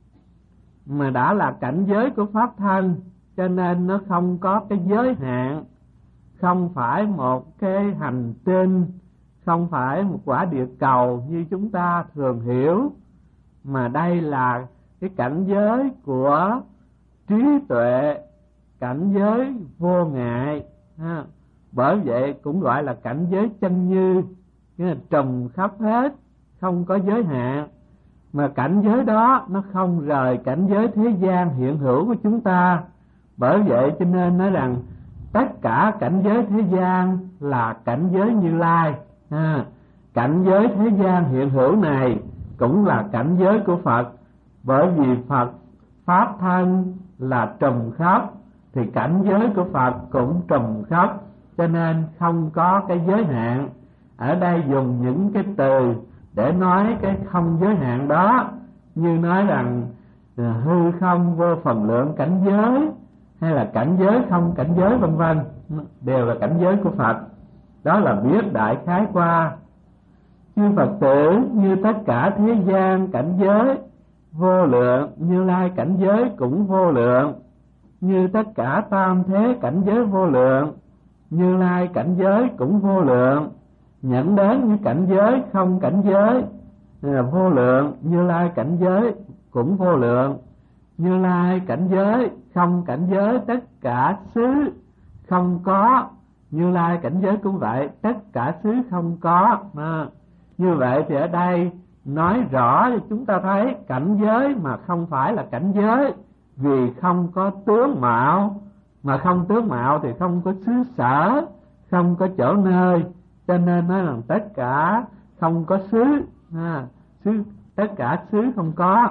mà đã là cảnh giới của pháp thân cho nên nó không có cái giới hạn, không phải một cái hành tinh, không phải một quả địa cầu như chúng ta thường hiểu, mà đây là cái cảnh giới của trí tuệ, cảnh giới vô ngại ha. Bởi vậy cũng gọi là cảnh giới chân như, nghĩa là trùm khắp hết, không có giới hạn. Mà cảnh giới đó nó không rời cảnh giới thế gian hiện hữu của chúng ta. Bởi vậy cho nên nói rằng tất cả cảnh giới thế gian là cảnh giới Như Lai ha. Cảnh giới thế gian hiện hữu này cũng là cảnh giới của Phật. Bởi vì Phật pháp thân là trùm khắp, thì cảnh giới của Phật cũng trùm khắp, cho nên không có cái giới hạn. Ở đây dùng những cái từ để nói cái không giới hạn đó, như nói rằng hư không vô phần lượng cảnh giới, hay là cảnh giới không cảnh giới vân vân, đều là cảnh giới của Phật. Đó là biết đại khái qua. Chư Phật tử, như tất cả thế gian cảnh giới vô lượng, Như Lai cảnh giới cũng vô lượng. Như tất cả tam thế cảnh giới vô lượng, Như Lai cảnh giới cũng vô lượng. Nhận đến những cảnh giới không cảnh giới là vô lượng, Như Lai cảnh giới cũng vô lượng. Như Lai cảnh giới không cảnh giới tất cả xứ không có, Như Lai cảnh giới cũng vậy, tất cả xứ không có. À, như vậy thì ở đây nói rõ cho chúng ta thấy cảnh giới mà không phải là cảnh giới, vì không có tướng mạo, mà không tướng mạo thì không có xứ sở, không có chỗ nơi, cho nên nói rằng tất cả không có xứ, à, xứ tất cả xứ không có.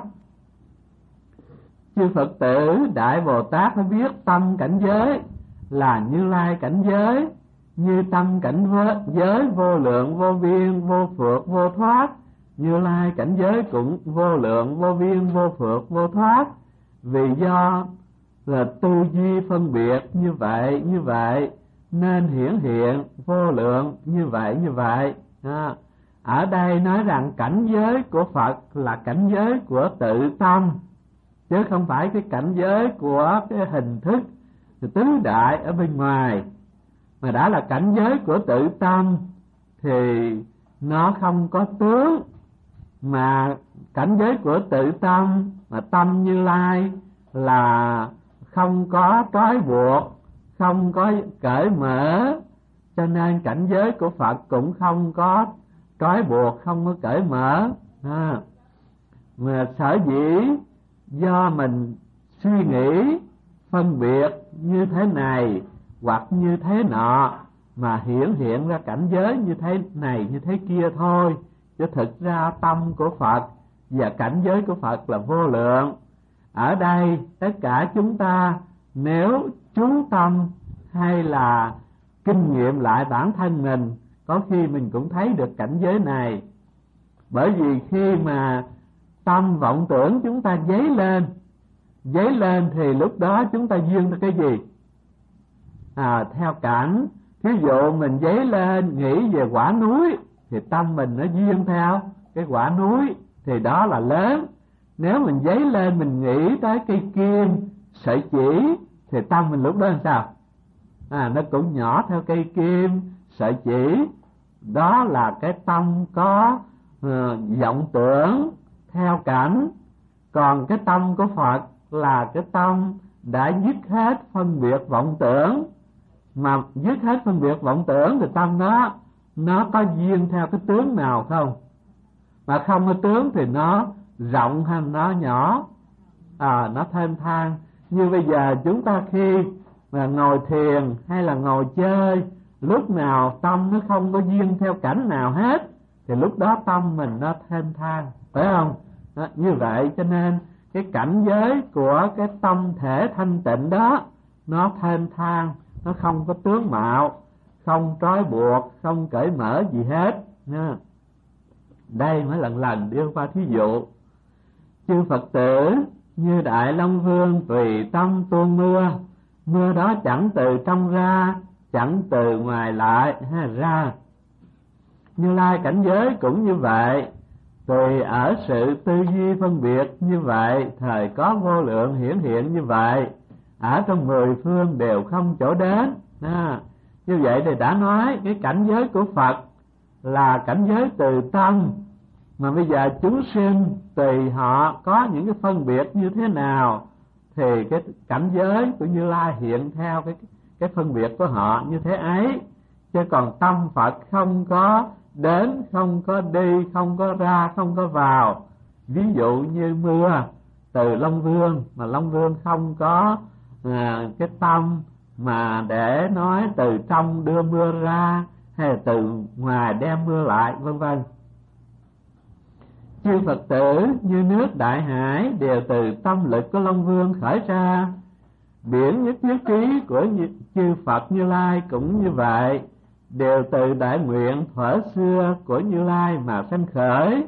Chư Phật tử Đại Bồ Tát phải biết tâm cảnh giới là Như Lai cảnh giới, như tâm cảnh giới vô lượng vô biên vô phược vô thoát, Như Lai cảnh giới cũng vô lượng vô biên vô phược vô thoát. Vì do là tư duy phân biệt như vậy như vậy nên hiển hiện vô lượng như vậy như vậy. À, ở đây nói rằng cảnh giới của Phật là cảnh giới của tự tâm, chứ không phải cái cảnh giới của cái hình thức tứ đại ở bên ngoài. Mà đã là cảnh giới của tự tâm thì nó không có tướng, mà cảnh giới của tự tâm mà tâm Như Lai là không có trói buộc, không có cởi mở, cho nên cảnh giới của Phật cũng không có trói buộc, không có cởi mở. À, mà sở dĩ do mình suy nghĩ phân biệt như thế này hoặc như thế nọ mà hiển hiện ra cảnh giới như thế này như thế kia thôi, chứ thực ra tâm của Phật và cảnh giới của Phật là vô lượng. Ở đây tất cả chúng ta nếu chú tâm hay là kinh nghiệm lại bản thân mình, có khi mình cũng thấy được cảnh giới này. Bởi vì khi mà tâm vọng tưởng chúng ta dấy lên dấy lên thì lúc đó chúng ta duyên cái gì? À, theo cảnh. Ví dụ mình dấy lên nghĩ về quả núi thì tâm mình nó duyên theo cái quả núi, thì đó là lớn. Nếu mình dấy lên mình nghĩ tới cây kim, sợi chỉ thì tâm mình lúc đó làm sao? À, nó cũng nhỏ theo cây kim, sợi chỉ. Đó là cái tâm có uh, vọng tưởng theo cảnh. Còn cái tâm của Phật là cái tâm đã dứt hết phân biệt vọng tưởng. Mà dứt hết phân biệt vọng tưởng thì tâm nó nó có duyên theo cái tướng nào không? Mà không có tướng thì nó rộng hay nó nhỏ, à, nó thênh thang. Như bây giờ chúng ta khi mà ngồi thiền hay là ngồi chơi, lúc nào tâm nó không có duyên theo cảnh nào hết thì lúc đó tâm mình nó thênh thang, phải không? Đó, như vậy cho nên cái cảnh giới của cái tâm thể thanh tịnh đó nó thênh thang, nó không có tướng mạo, không trói buộc, không cởi mở gì hết nha. Đây mới lần lần đưa qua thí dụ. Chư Phật tử như Đại Long Vương tùy tâm tuôn mưa, mưa đó chẳng từ trong ra, chẳng từ ngoài lại ha ra. Như Lai cảnh giới cũng như vậy, tùy ở sự tư duy phân biệt như vậy, thời có vô lượng hiển hiện như vậy, ở trong mười phương đều không chỗ đến. À, như vậy thì đã nói cái cảnh giới của Phật là cảnh giới từ tâm. Mà bây giờ chúng sinh tùy họ có những cái phân biệt như thế nào thì cái cảnh giới của Như Lai hiện theo cái cái phân biệt của họ như thế ấy. Chứ còn tâm Phật không có đến, không có đi, không có ra, không có vào. Ví dụ như mưa từ Long Vương, mà Long Vương không có à, cái tâm mà để nói từ trong đưa mưa ra hay là từ ngoài đem mưa lại, vân vân. Chư Phật tử như nước đại hải đều từ tâm lực của Long Vương khởi ra. Biển nhất thiết trí của chư Phật Như Lai cũng như vậy, đều từ đại nguyện thuở xưa của Như Lai mà sanh khởi.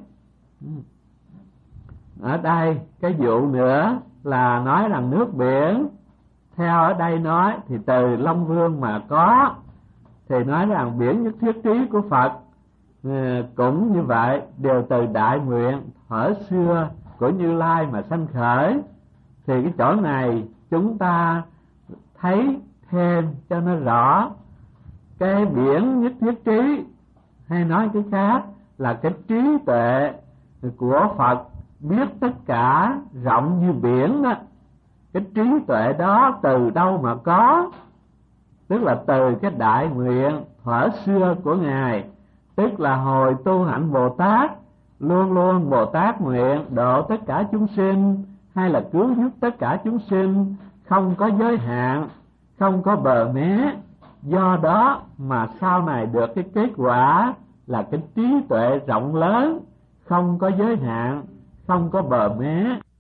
Ở đây cái vụ nữa là nói rằng nước biển, theo ở đây nói thì từ Long Vương mà có, thì nói rằng biển nhất thiết trí của Phật cũng như vậy, đều từ đại nguyện thuở xưa của Như Lai mà sanh khởi. Thì cái chỗ này chúng ta thấy thêm cho nó rõ. Cái biển nhất thiết trí, hay nói cái khác là cái trí tuệ của Phật biết tất cả rộng như biển đó. Cái trí tuệ đó từ đâu mà có? Tức là từ cái đại nguyện thuở xưa của Ngài, tức là hồi tu hạnh Bồ Tát, luôn luôn Bồ Tát nguyện độ tất cả chúng sinh hay là cứu giúp tất cả chúng sinh, không có giới hạn, không có bờ mé. Do đó mà sau này được cái kết quả là cái trí tuệ rộng lớn, không có giới hạn, không có bờ mé.